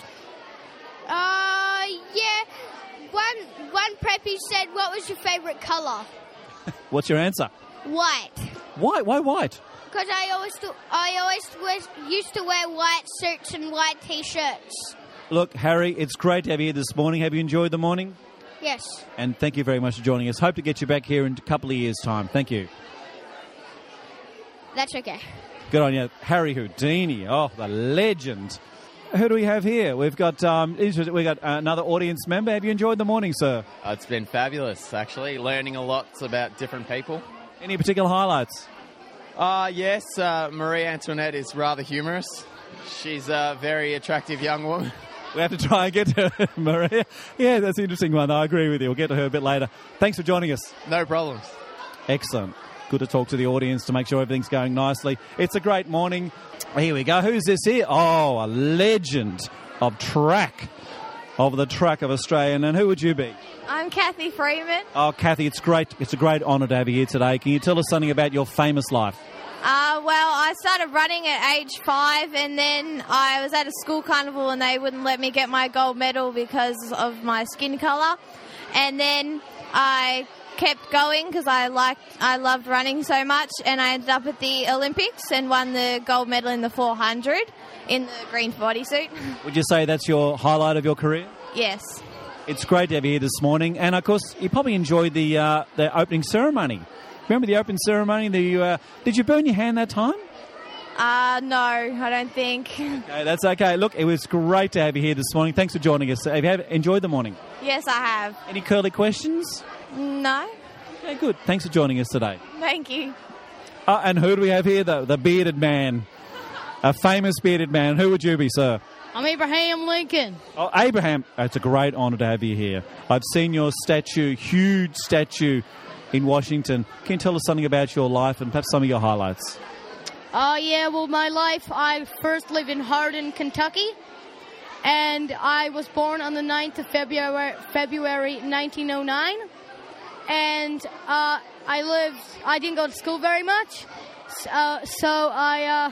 Speaker 8: Uh, yeah. One, one preppy said, what was your favourite colour?
Speaker 1: What's your answer?
Speaker 8: White.
Speaker 1: White? Why white?
Speaker 8: Because I always, do, I always was, used to wear white suits and white T-shirts.
Speaker 1: Look, Harry, it's great to have you here this morning. Have you enjoyed the morning?
Speaker 8: Yes.
Speaker 1: And thank you very much for joining us. Hope to get you back here in a couple of years' time. Thank you.
Speaker 8: That's okay.
Speaker 1: Good on you. Harry Houdini. Oh, the legend. Who do we have here? We've got um, we've got another audience member. Have you enjoyed the morning, sir?
Speaker 17: Uh, it's been fabulous, actually. Learning a lot about different people.
Speaker 1: Any particular highlights?
Speaker 17: Uh, yes, uh, Marie Antoinette is rather humorous. She's a very attractive young woman.
Speaker 1: We have to try and get to her, Maria. Yeah, that's an interesting one. I agree with you. We'll get to her a bit later. Thanks for joining us.
Speaker 17: No problems.
Speaker 1: Excellent. good to talk to the audience to make sure everything's going nicely. It's a great morning. Here we go. Who's this here? Oh, a legend of track, of the track of Australia. And who would you be?
Speaker 2: I'm Kathy Freeman.
Speaker 1: Oh, Kathy, it's great. It's a great honour to have you here today. Can you tell us something about your famous life?
Speaker 2: Uh, well, I started running at age five, and then I was at a school carnival and they wouldn't let me get my gold medal because of my skin colour. And then I kept going because I liked, I loved running so much, and I ended up at the Olympics and won the gold medal in the four hundred in the green bodysuit.
Speaker 1: Would you say that's your highlight of your career?
Speaker 2: Yes.
Speaker 1: It's great to have you here this morning, and of course, you probably enjoyed the uh, the opening ceremony. Remember the opening ceremony? The uh, did you burn your hand that time?
Speaker 2: Uh, no, I don't think.
Speaker 1: Okay, that's okay. Look, it was great to have you here this morning. Thanks for joining us. Have you had, enjoyed the morning?
Speaker 2: Yes, I have.
Speaker 1: Any curly questions?
Speaker 2: No.
Speaker 1: Okay, good. Thanks for joining us today.
Speaker 2: Thank you.
Speaker 1: Uh, and who do we have here? The, the bearded man. A famous bearded man. Who would you be, sir?
Speaker 18: I'm Abraham Lincoln.
Speaker 1: Oh, Abraham. It's a great honour to have you here. I've seen your statue, huge statue in Washington. Can you tell us something about your life and perhaps some of your highlights?
Speaker 18: Uh, yeah, well, my life, I first lived in Hardin, Kentucky, and I was born on the ninth of February, February nineteen oh nine, and uh, I lived, I didn't go to school very much, uh, so I, uh,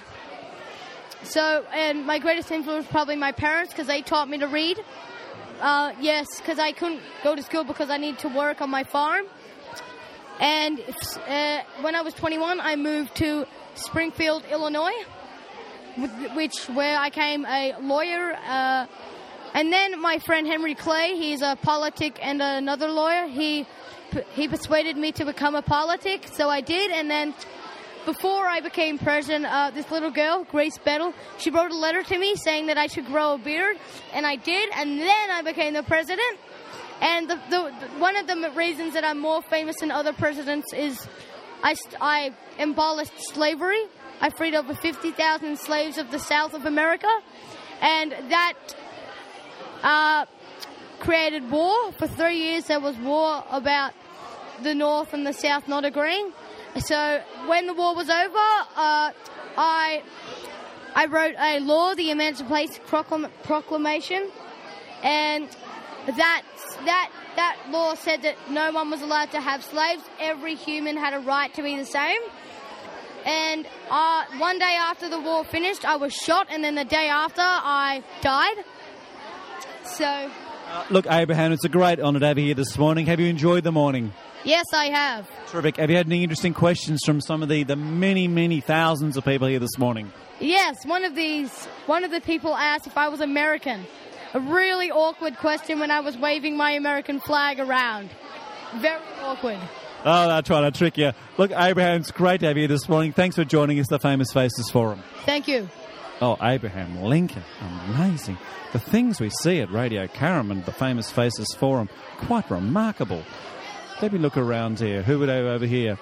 Speaker 18: so, and my greatest influence was probably my parents, because they taught me to read. Uh, yes, because I couldn't go to school because I needed to work on my farm. And uh, when I was twenty-one, I moved to Springfield, Illinois, which where I became a lawyer. Uh, and then my friend Henry Clay, he's a politic and another lawyer. He he persuaded me to become a politic, so I did. And then before I became president, uh, this little girl, Grace Bettle, she wrote a letter to me saying that I should grow a beard, and I did. And then I became the president. And the, the, the, one of the reasons that I'm more famous than other presidents is I, I abolished slavery. I freed over fifty thousand slaves of the South of America. And that uh, created war. For three years there was war about the North and the South not agreeing. So when the war was over, uh, I, I wrote a law, the Emancipation Proclam- Proclamation, and that that that law said that no one was allowed to have slaves. Every human had a right to be the same. And uh, one day after the war finished, I was shot, and then the day after, I died. So,
Speaker 1: uh, look, Abraham, it's a great honour to have you here this morning. Have you enjoyed the morning?
Speaker 18: Yes, I have.
Speaker 1: Terrific. Have you had any interesting questions from some of the, the many, many thousands of people here this morning?
Speaker 18: Yes, one of these, one of the people asked if I was American. A really awkward question when I was waving my American flag around. Very awkward.
Speaker 1: Oh, they're trying to trick you. Look, Abraham, it's great to have you this morning. Thanks for joining us, the Famous Faces Forum.
Speaker 18: Thank you.
Speaker 1: Oh, Abraham Lincoln. Amazing. The things we see at Radio Karam and the Famous Faces Forum, quite remarkable. Let me look around here. Who would I have over here?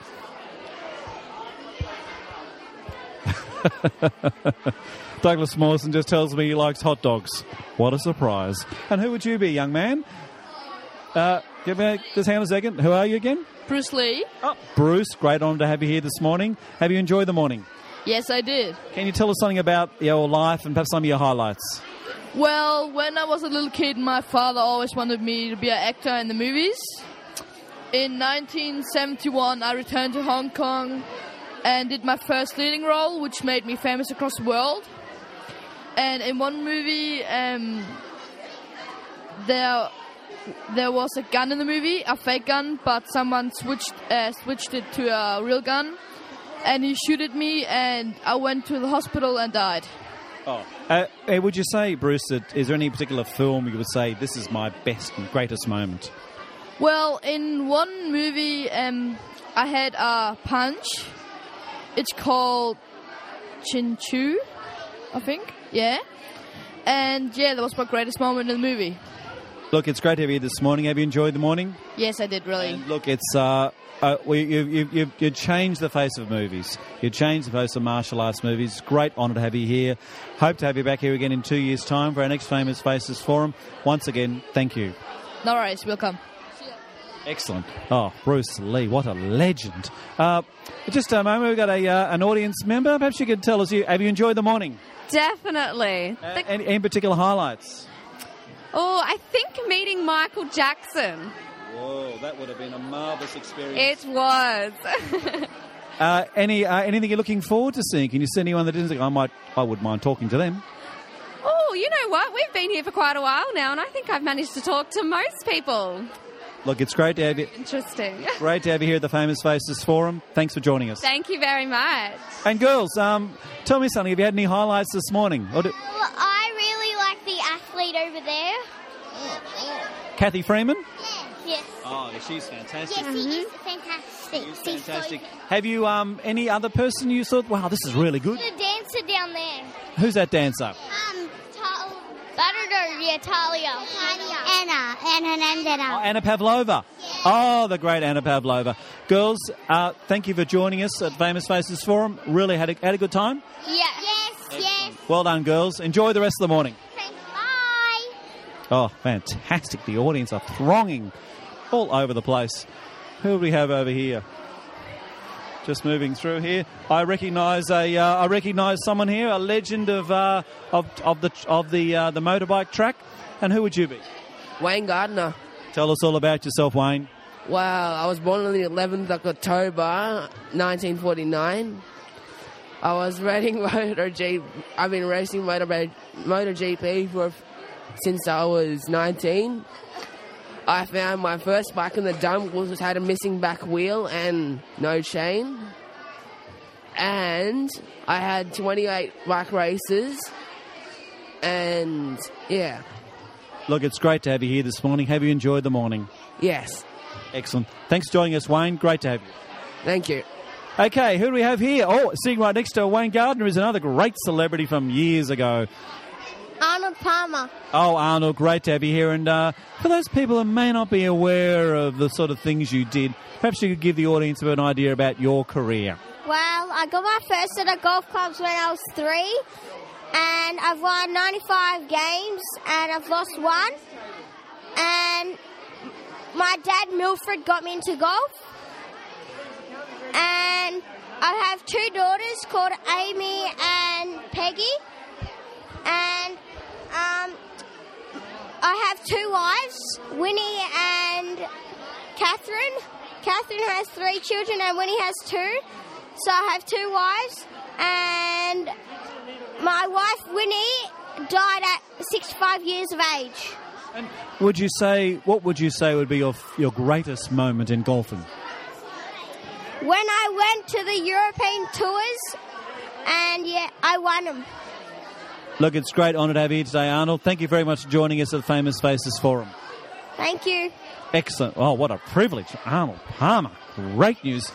Speaker 1: Douglas Mawson just tells me he likes hot dogs. What a surprise. And who would you be, young man? Uh, give me just hang on a second. Who are you again?
Speaker 19: Bruce Lee.
Speaker 1: Oh, Bruce, great honour to have you here this morning. Have you enjoyed the morning?
Speaker 19: Yes, I did.
Speaker 1: Can you tell us something about your life and perhaps some of your highlights?
Speaker 19: Well, when I was a little kid, my father always wanted me to be an actor in the movies. In nineteen seventy-one, I returned to Hong Kong and did my first leading role, which made me famous across the world. And in one movie, um, there there was a gun in the movie, a fake gun, but someone switched uh, switched it to a real gun, and he shot at me, and I went to the hospital and died.
Speaker 1: Oh, uh, would you say, Bruce, that is there any particular film you would say this is my best and greatest moment?
Speaker 19: Well, in one movie, um, I had a punch. It's called Chin Chu, I think. Yeah. And, yeah, that was my greatest moment in the movie.
Speaker 1: Look, it's great to have you this morning. Have you enjoyed the morning?
Speaker 19: Yes, I did, really.
Speaker 1: And look, it's uh, uh, well, you, you, you, you changed the face of movies. You changed the face of martial arts movies. Great honour to have you here. Hope to have you back here again in two years' time for our next Famous Faces Forum. Once again, thank you.
Speaker 19: No worries. Welcome.
Speaker 1: Excellent. Oh, Bruce Lee, what a legend. Uh, just a moment, we've got a uh, an audience member. Perhaps you could tell us, you have you enjoyed the morning?
Speaker 20: Definitely.
Speaker 1: Uh, any, any particular highlights?
Speaker 20: Oh, I think meeting Michael Jackson.
Speaker 1: Whoa, that would have been a marvellous experience.
Speaker 20: It was.
Speaker 1: uh, any uh, anything you're looking forward to seeing? Can you see anyone that didn't think I might? I wouldn't mind talking to them.
Speaker 20: Oh, you know what? We've been here for quite a while now, and I think I've managed to talk to most people.
Speaker 1: Look, it's great to have you.
Speaker 20: Interesting.
Speaker 1: Great to have you here at the Famous Faces Forum. Thanks for joining us.
Speaker 20: Thank you very much.
Speaker 1: And girls, um, tell me something. Have you had any highlights this morning? Or do-
Speaker 5: Well, I really like the athlete over there.
Speaker 1: Kathy Freeman?
Speaker 5: Yes.
Speaker 1: Oh, she's fantastic.
Speaker 5: Yes, he is fantastic. She's
Speaker 1: Fantastic. Have you um, any other person you thought, wow, this is really good?
Speaker 5: The dancer down there.
Speaker 1: Who's that dancer?
Speaker 5: Um, Tal- I don't know. Yeah, Talia. Anna. Anna and Anna.
Speaker 1: Oh, Anna Pavlova. Oh, the great Anna Pavlova. Girls, uh, thank you for joining us at Famous Faces Forum. Really had a, had a good time?
Speaker 5: Yes. Yes, yes.
Speaker 1: Well done, girls. Enjoy the rest of the morning.
Speaker 5: Bye.
Speaker 1: Oh, fantastic. The audience are thronging all over the place. Who do we have over here? Just moving through here. I recognise a. Uh, I recognise someone here, a legend of uh, of of the of the uh, the motorbike track. And who would you be?
Speaker 21: Wayne Gardner.
Speaker 1: Tell us all about yourself, Wayne.
Speaker 21: Well, I was born on the eleventh of October, nineteen forty-nine. I was riding MotoGP. I've been racing Motor MotoGP for since I was nineteen. I found my first bike in the dump was had a missing back wheel and no chain. And I had twenty-eight bike races. And yeah.
Speaker 1: Look, it's great to have you here this morning. Have you enjoyed the morning?
Speaker 21: Yes.
Speaker 1: Excellent. Thanks for joining us, Wayne. Great to have you.
Speaker 21: Thank you.
Speaker 1: Okay, who do we have here? Oh, sitting right next to Wayne Gardner is another great celebrity from years ago.
Speaker 5: Arnold Palmer.
Speaker 1: Oh, Arnold, great to have you here. And uh, for those people who may not be aware of the sort of things you did, perhaps you could give the audience an idea about your career.
Speaker 5: Well, I got my first set of golf clubs when I was three, and I've won ninety-five games, and I've lost one. And my dad, Milford, got me into golf. And I have two daughters called Amy and Peggy. And um, I have two wives, Winnie and Catherine. Catherine has three children and Winnie has two. So I have two wives. And my wife, Winnie, died at sixty-five years of age.
Speaker 1: Would you say, what would you say would be your your greatest moment in golfing?
Speaker 5: When I went to the European tours, and yeah, I won them.
Speaker 1: Look, it's great honour to have you here today, Arnold. Thank you very much for joining us at the Famous Faces Forum.
Speaker 5: Thank you.
Speaker 1: Excellent. Oh, what a privilege. Arnold Palmer. Great news.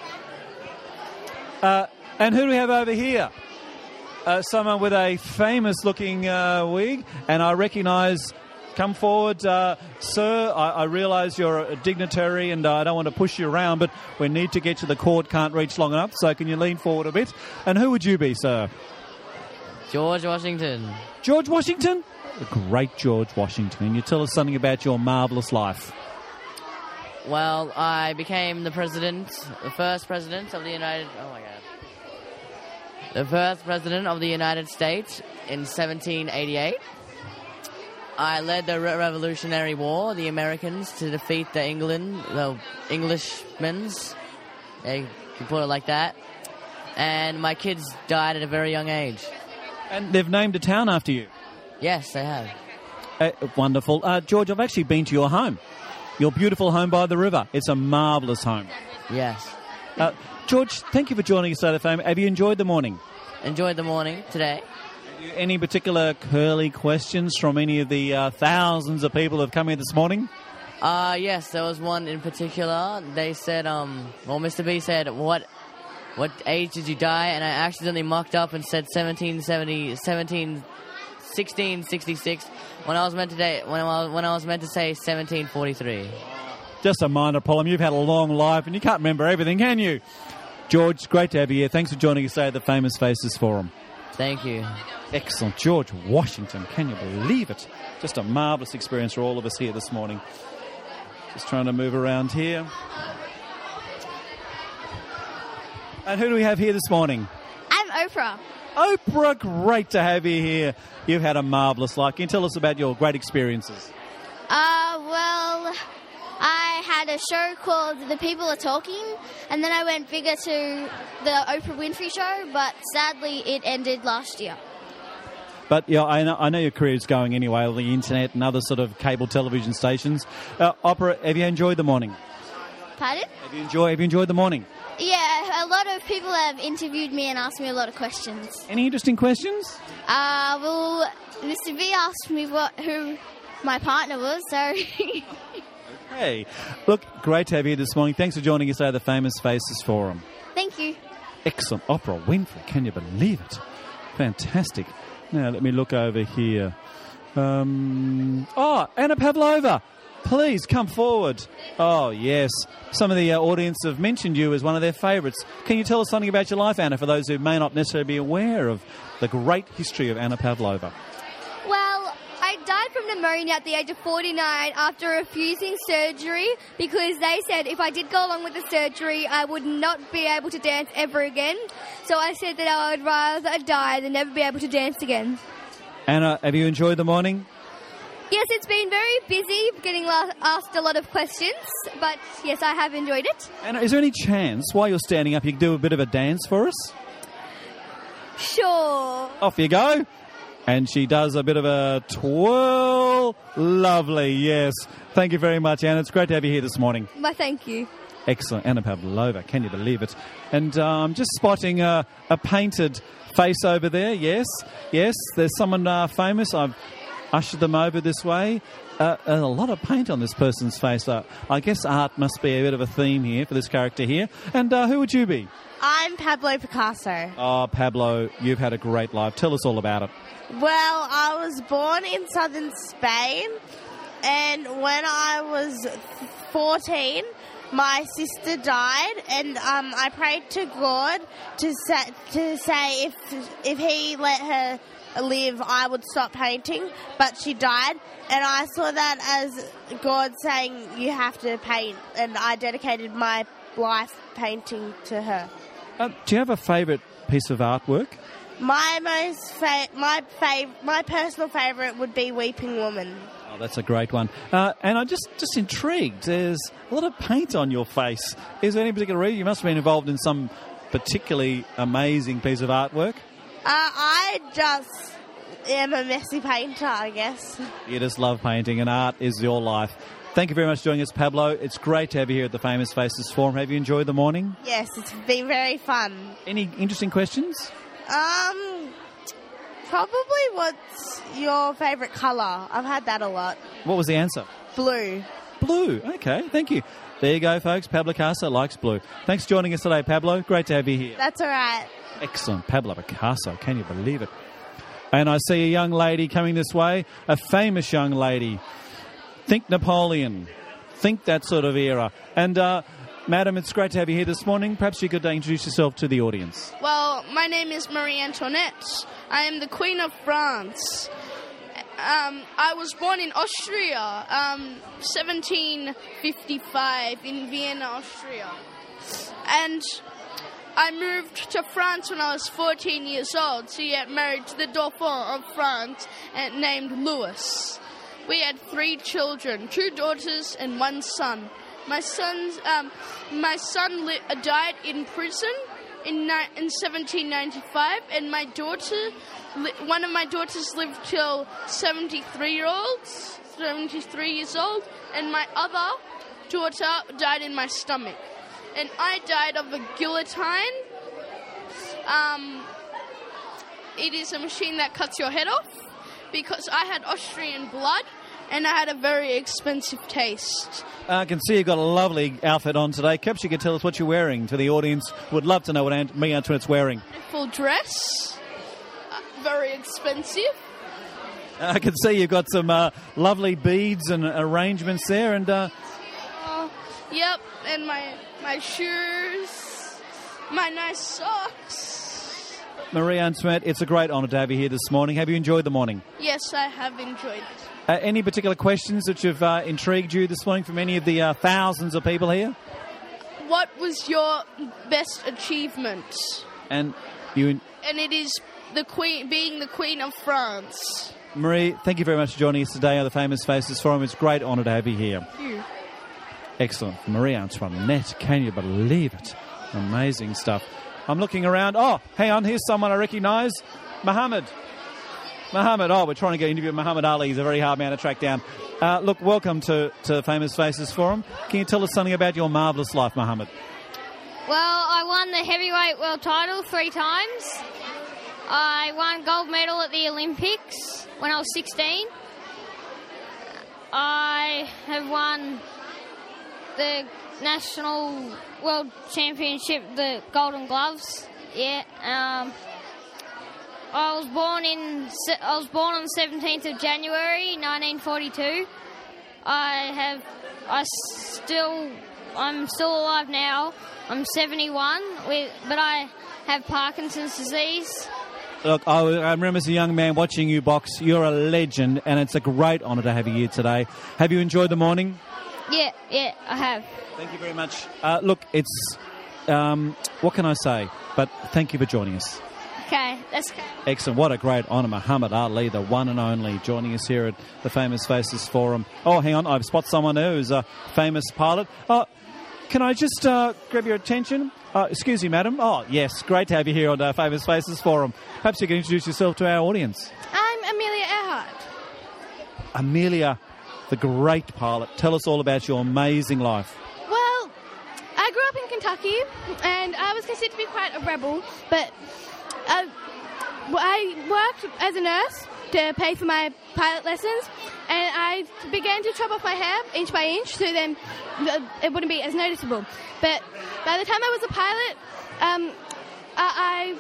Speaker 1: Uh, and who do we have over here? Uh, someone with a famous-looking uh, wig, and I recognise... Come forward, uh, sir. I, I realise you're a dignitary and uh, I don't want to push you around, but we need to get to the court, can't reach long enough, so can you lean forward a bit? And who would you be, sir?
Speaker 22: George Washington.
Speaker 1: George Washington? The great George Washington. And you tell us something about your marvellous life.
Speaker 22: Well, I became the president, the first president of the United... Oh, my God. The first president of the United States in seventeen eighty-eight. I led the Re- Revolutionary War, the Americans, to defeat the England, the Englishmen's. Yeah, you can put it like that. And my kids died at a very young age.
Speaker 1: And they've named a town after you?
Speaker 22: Yes, they have.
Speaker 1: Uh, wonderful. Uh, George, I've actually been to your home. Your beautiful home by the river. It's a marvellous home.
Speaker 22: Yes.
Speaker 1: Uh, George, thank you for joining us today, Fame. Have you enjoyed the morning?
Speaker 22: Enjoyed the morning today.
Speaker 1: Any particular curly questions from any of the uh, thousands of people who have come here this morning?
Speaker 22: Uh, yes, there was one in particular. They said, um, well, Mister B said, what what age did you die? And I accidentally mucked up and said seventeen seventy, seventeen, sixteen sixty-six when I was meant to say, when I, when I was meant to say seventeen forty-three.
Speaker 1: Just a minor problem. You've had a long life and you can't remember everything, can you? George, great to have you here. Thanks for joining us today at the Famous Faces Forum.
Speaker 22: Thank you.
Speaker 1: Excellent. George Washington, can you believe it? Just a marvellous experience for all of us here this morning. Just trying to move around here. And who do we have here this morning?
Speaker 3: I'm Oprah.
Speaker 1: Oprah, great to have you here. You've had a marvellous life. Can you tell us about your great experiences?
Speaker 3: Uh, well, I had a show called The People Are Talking, and then I went bigger to the Oprah Winfrey Show, but sadly it ended last year.
Speaker 1: But yeah, I know, I know your career is going anyway on the internet and other sort of cable television stations. Uh, Oprah, have you enjoyed the morning?
Speaker 3: Pardon?
Speaker 1: Have you enjoyed? Have you enjoyed the morning?
Speaker 3: Yeah, a lot of people have interviewed me and asked me a lot of questions.
Speaker 1: Any interesting questions?
Speaker 3: Uh, well, Mister V asked me what who my partner was, so...
Speaker 1: Hey, look, great to have you here this morning. Thanks for joining us at the Famous Faces Forum.
Speaker 3: Thank you.
Speaker 1: Excellent. Oprah Winfrey, can you believe it? Fantastic. Now, let me look over here. Um, oh, Anna Pavlova. Please come forward. Oh, yes. Some of the uh, audience have mentioned you as one of their favourites. Can you tell us something about your life, Anna, for those who may not necessarily be aware of the great history of Anna Pavlova?
Speaker 14: Well, I died from pneumonia at the age of forty-nine after refusing surgery because they said if I did go along with the surgery, I would not be able to dance ever again. So I said that I would rather die than never be able to dance again.
Speaker 1: Anna, have you enjoyed the morning?
Speaker 14: Yes, it's been very busy, getting la- asked a lot of questions, but yes, I have enjoyed it.
Speaker 1: Anna, is there any chance while you're standing up you can do a bit of a dance for us?
Speaker 14: Sure.
Speaker 1: Off you go. And she does a bit of a twirl. Lovely, yes. Thank you very much, Anna. It's great to have you here this morning.
Speaker 14: My thank you.
Speaker 1: Excellent. Anna Pavlova, can you believe it? And I'm um, just spotting a, a painted face over there. Yes, yes, there's someone uh, famous. I've ushered them over this way. Uh, a lot of paint on this person's face. Uh, I guess art must be a bit of a theme here for this character here. And uh, who would you be?
Speaker 7: I'm Pablo Picasso.
Speaker 1: Oh, Pablo, you've had a great life. Tell us all about it.
Speaker 7: Well, I was born in southern Spain, and when I was fourteen, my sister died, and um, I prayed to God to say, to say if if He let her live, I would stop painting, but she died, and I saw that as God saying you have to paint, and I dedicated my life painting to her.
Speaker 1: Uh, do you have a favourite piece of artwork?
Speaker 7: My most fa- my fav- my personal favourite would be Weeping Woman.
Speaker 1: Oh, that's a great one. Uh, and I'm just, just intrigued. There's a lot of paint on your face. Is there any particular reason? You must have been involved in some particularly amazing piece of artwork.
Speaker 7: Uh, I just am a messy painter, I guess.
Speaker 1: You just love painting, and art is your life. Thank you very much for joining us, Pablo. It's great to have you here at the Famous Faces Forum. Have you enjoyed the morning?
Speaker 7: Yes, it's been very fun.
Speaker 1: Any interesting questions?
Speaker 7: Um, probably what's your favourite colour? I've had that a lot.
Speaker 1: What was the answer?
Speaker 7: Blue.
Speaker 1: Blue. Okay, thank you. There you go, folks. Pablo Picasso likes blue. Thanks for joining us today, Pablo. Great to have you here.
Speaker 7: That's all right.
Speaker 1: Excellent. Pablo Picasso. Can you believe it? And I see a young lady coming this way, a famous young lady. Think Napoleon. Think that sort of era. And, uh, Madam, it's great to have you here this morning. Perhaps you could uh, introduce yourself to the audience.
Speaker 11: Well, my name is Marie Antoinette. I am the Queen of France. Um, I was born in Austria, um, seventeen fifty-five, in Vienna, Austria. And I moved to France when I was fourteen years old to get married to the Dauphin of France and named Louis. We had three children, two daughters and one son. My son's, um, my son li- died in prison in, ni- in seventeen ninety-five, and my daughter, li- one of my daughters lived till seventy-three year olds, seventy-three years old, and my other daughter died in my stomach, and I died of a guillotine. Um, it is a machine that cuts your head off because I had Austrian blood. And I had a very expensive taste.
Speaker 1: I can see you've got a lovely outfit on today. Perhaps you could tell us what you're wearing to the audience. Would love to know what Aunt, me Antoinette's wearing.
Speaker 11: Full dress. Uh, very expensive.
Speaker 1: I can see you've got some uh, lovely beads and arrangements there. And uh...
Speaker 11: uh, Yep, and my, my shoes, my nice socks.
Speaker 1: Marie Antoinette, it's a great honour to have you here this morning. Have you enjoyed the morning?
Speaker 11: Yes, I have enjoyed it.
Speaker 1: Uh, any particular questions that have uh, intrigued you this morning from any of the uh, thousands of people here?
Speaker 11: What was your best achievement?
Speaker 1: And you,
Speaker 11: And it is the queen, being the Queen of France.
Speaker 1: Marie, thank you very much for joining us today on the Famous Faces Forum. It's a great honour to have you here.
Speaker 11: Thank you.
Speaker 1: Excellent. Marie Antoinette, can you believe it? Amazing stuff. I'm looking around. Oh, hang on, here's someone I recognise. Muhammad. Muhammad, oh, we're trying to get an interview with Muhammad Ali. He's a very hard man to track down. Uh, look, welcome to, to Famous Faces Forum. Can you tell us something about your marvellous life, Muhammad?
Speaker 14: Well, I won the heavyweight world title three times. I won gold medal at the Olympics when I was sixteen. I have won the National World Championship, the Golden Gloves. Yeah. Um, I was born in I was born on the seventeenth of January, nineteen forty-two. I have I still I'm still alive now. I'm seventy-one, with, but I have Parkinson's disease.
Speaker 1: Look, I, I remember as a young man watching you box. You're a legend, and it's a great honour to have you here today. Have you enjoyed the morning?
Speaker 14: Yeah, yeah, I have.
Speaker 1: Thank you very much. Uh, look, it's um, what can I say? But thank you for joining us.
Speaker 14: Okay, let's go.
Speaker 1: Excellent. What a great honour. Muhammad Ali, the one and only, joining us here at the Famous Faces Forum. Oh, hang on. I've spotted someone there who's a famous pilot. Oh, can I just uh, grab your attention? Uh, excuse me, madam. Oh, yes. Great to have you here on the Famous Faces Forum. Perhaps you can introduce yourself to our audience.
Speaker 6: I'm Amelia Earhart.
Speaker 1: Amelia, the great pilot. Tell us all about your amazing life.
Speaker 6: Well, I grew up in Kentucky, and I was considered to be quite a rebel, but uh, I worked as a nurse to pay for my pilot lessons, and I began to chop off my hair inch by inch so then it wouldn't be as noticeable. But by the time I was a pilot, um, I,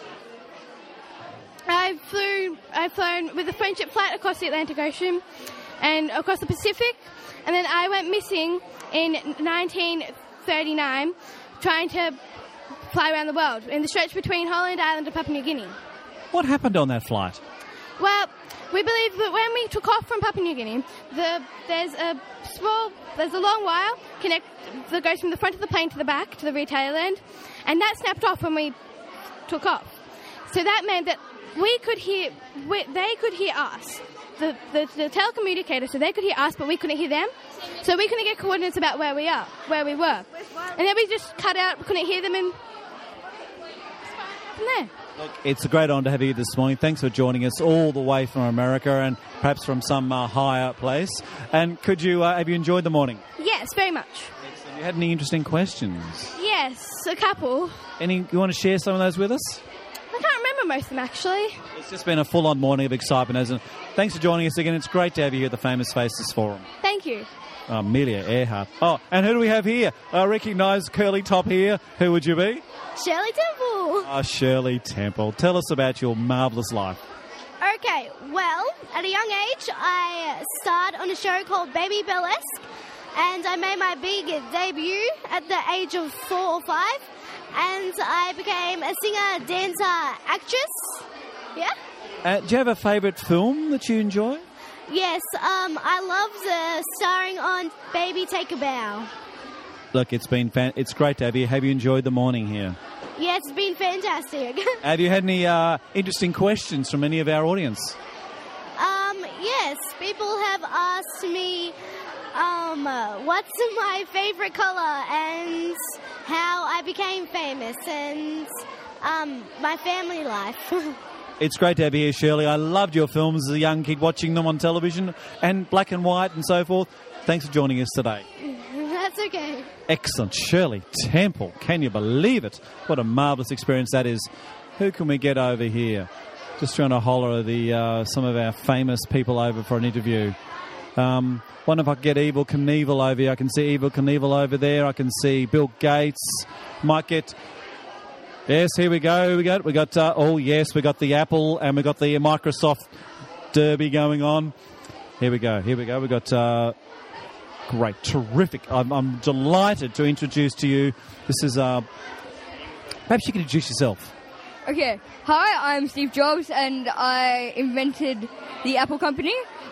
Speaker 6: I flew, I've flown with a friendship flight across the Atlantic Ocean and across the Pacific, and then I went missing in nineteen thirty-nine trying to fly around the world in the stretch between Holland Island and Papua New Guinea.
Speaker 1: What happened on that flight?
Speaker 6: Well, we believe that when we took off from Papua New Guinea, the, there's a small, there's a long wire connect that goes from the front of the plane to the back to the retail end, and that snapped off when we took off. So that meant that we could hear, we, they could hear us, the, the the telecommunicator, so they could hear us, but we couldn't hear them. So we couldn't get coordinates about where we are, where we were, and then we just cut out, we couldn't hear them, and from there.
Speaker 1: Look, it's a great honour to have you this morning. Thanks for joining us all the way from America and perhaps from some uh, higher place. And could you uh, have you enjoyed the morning?
Speaker 6: Yes, very much.
Speaker 1: Have you had any interesting questions?
Speaker 6: Yes, a couple.
Speaker 1: Any? You want to share some of those with us?
Speaker 6: I can't remember most of them, actually.
Speaker 1: It's just been a full-on morning of excitement, hasn't it? Thanks for joining us again. It's great to have you here at the Famous Faces Forum.
Speaker 6: Thank you.
Speaker 1: Amelia Earhart. Oh, and who do we have here? I recognise curly top here. Who would you be?
Speaker 5: Shirley Temple.
Speaker 1: Oh, Shirley Temple. Tell us about your marvellous life.
Speaker 5: Okay, well, at a young age, I starred on a show called Baby Burlesque, and I made my big debut at the age of four or five, and I became a singer, dancer, actress. Yeah?
Speaker 1: Uh, do you have a favourite film that you enjoy?
Speaker 5: Yes, um, I loved uh, starring on Baby Take a Bow.
Speaker 1: Look, it's been fan- it's great to have you. Have you enjoyed the morning here?
Speaker 5: Yeah, it's been fantastic.
Speaker 1: Have you had any uh, interesting questions from any of our audience?
Speaker 5: Um, yes, people have asked me um, uh, what's my favourite colour and how I became famous and um, my family life.
Speaker 1: It's great to have you here, Shirley. I loved your films as a young kid, watching them on television and black and white and so forth. Thanks for joining us today.
Speaker 5: That's okay.
Speaker 1: Excellent. Shirley Temple. Can you believe it? What a marvellous experience that is. Who can we get over here? Just trying to holler the uh, some of our famous people over for an interview. Um, wonder if I can get Evel Knievel over here. I can see Evel Knievel over there. I can see Bill Gates. Might get... Yes, here we go. We got, we got. Uh, oh, yes, we got the Apple and we got the Microsoft derby going on. Here we go. Here we go. We got uh, great, terrific. I'm, I'm delighted to introduce to you. This is. Uh, perhaps you can introduce yourself.
Speaker 12: Okay. Hi, I'm Steve Jobs, and I invented the Apple company.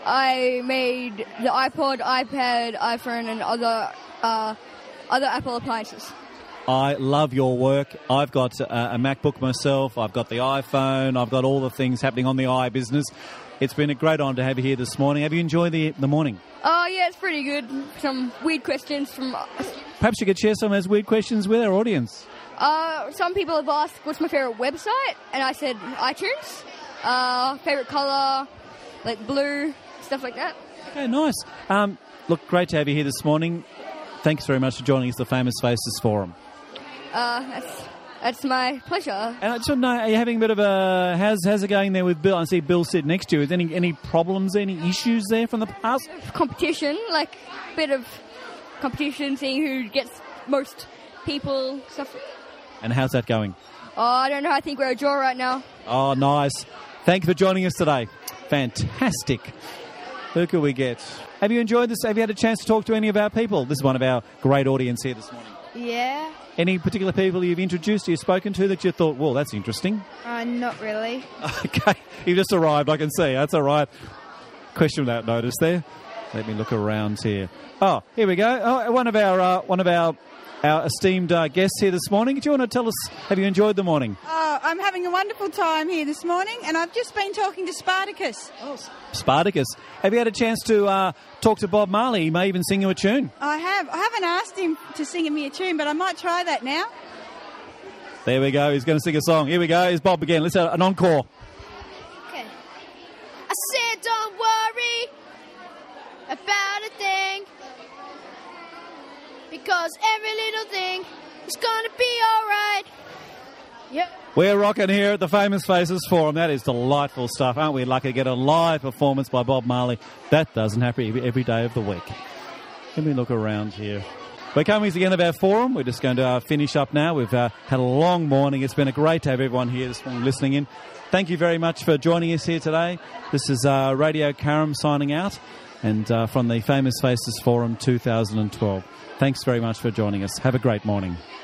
Speaker 9: I made the iPod, iPad, iPhone, and other uh, other Apple appliances.
Speaker 1: I love your work. I've got a, a MacBook myself. I've got the iPhone. I've got all the things happening on the iBusiness. It's been a great honour to have you here this morning. Have you enjoyed the the morning?
Speaker 9: Oh, yeah, it's pretty good. Some weird questions from...
Speaker 1: Perhaps you could share some of those weird questions with our audience.
Speaker 9: Uh, some people have asked what's my favourite website, and I said iTunes. Uh, favourite colour, like blue, stuff like that.
Speaker 1: Okay, nice. Um, look, great to have you here this morning. Thanks very much for joining us at the Famous Faces Forum.
Speaker 9: Uh, that's, that's my pleasure.
Speaker 1: And I just want to know, are you having a bit of a... How's, how's it going there with Bill? I see Bill sitting next to you. Is there any, any problems, any issues there from the past?
Speaker 9: Competition, like a bit of competition, seeing who gets most people, stuff.
Speaker 1: And how's that going?
Speaker 9: Oh, I don't know. I think we're a draw right now.
Speaker 1: Oh, nice. Thank you for joining us today. Fantastic. Who could we get? Have you enjoyed this? Have you had a chance to talk to any of our people? This is one of our great audience here this morning.
Speaker 12: Yeah.
Speaker 1: Any particular people you've introduced, you've spoken to that you thought, well, that's interesting?
Speaker 12: Uh, not really.
Speaker 1: Okay. You've just arrived, I can see. That's all right. Question without notice there. Let me look around here. Oh, here we go. Oh, one of our uh, one of our our esteemed uh, guests here this morning. Do you want to tell us, have you enjoyed the morning?
Speaker 23: Oh, I'm having a wonderful time here this morning, and I've just been talking to Spartacus.
Speaker 1: Oh, Spartacus. Have you had a chance to uh, talk to Bob Marley? He may even sing you a tune.
Speaker 23: I have. I haven't asked him to sing me a tune, but I might try that now.
Speaker 1: There we go. He's going to sing a song. Here we go. Here's Bob again. Let's have an encore.
Speaker 8: Okay. I said don't worry about a thing, because every little thing is going to be all right. Yep.
Speaker 1: We're rocking here at the Famous Faces Forum. That is delightful stuff. Aren't we lucky to get a live performance by Bob Marley? That doesn't happen every day of the week. Let me look around here. We're coming to the end of our forum. We're just going to uh, finish up now. We've uh, had a long morning. It's been a great to have everyone here this morning listening in. Thank you very much for joining us here today. This is uh, Radio Karam signing out, and uh, from the Famous Faces Forum two thousand twelve. Thanks very much for joining us. Have a great morning.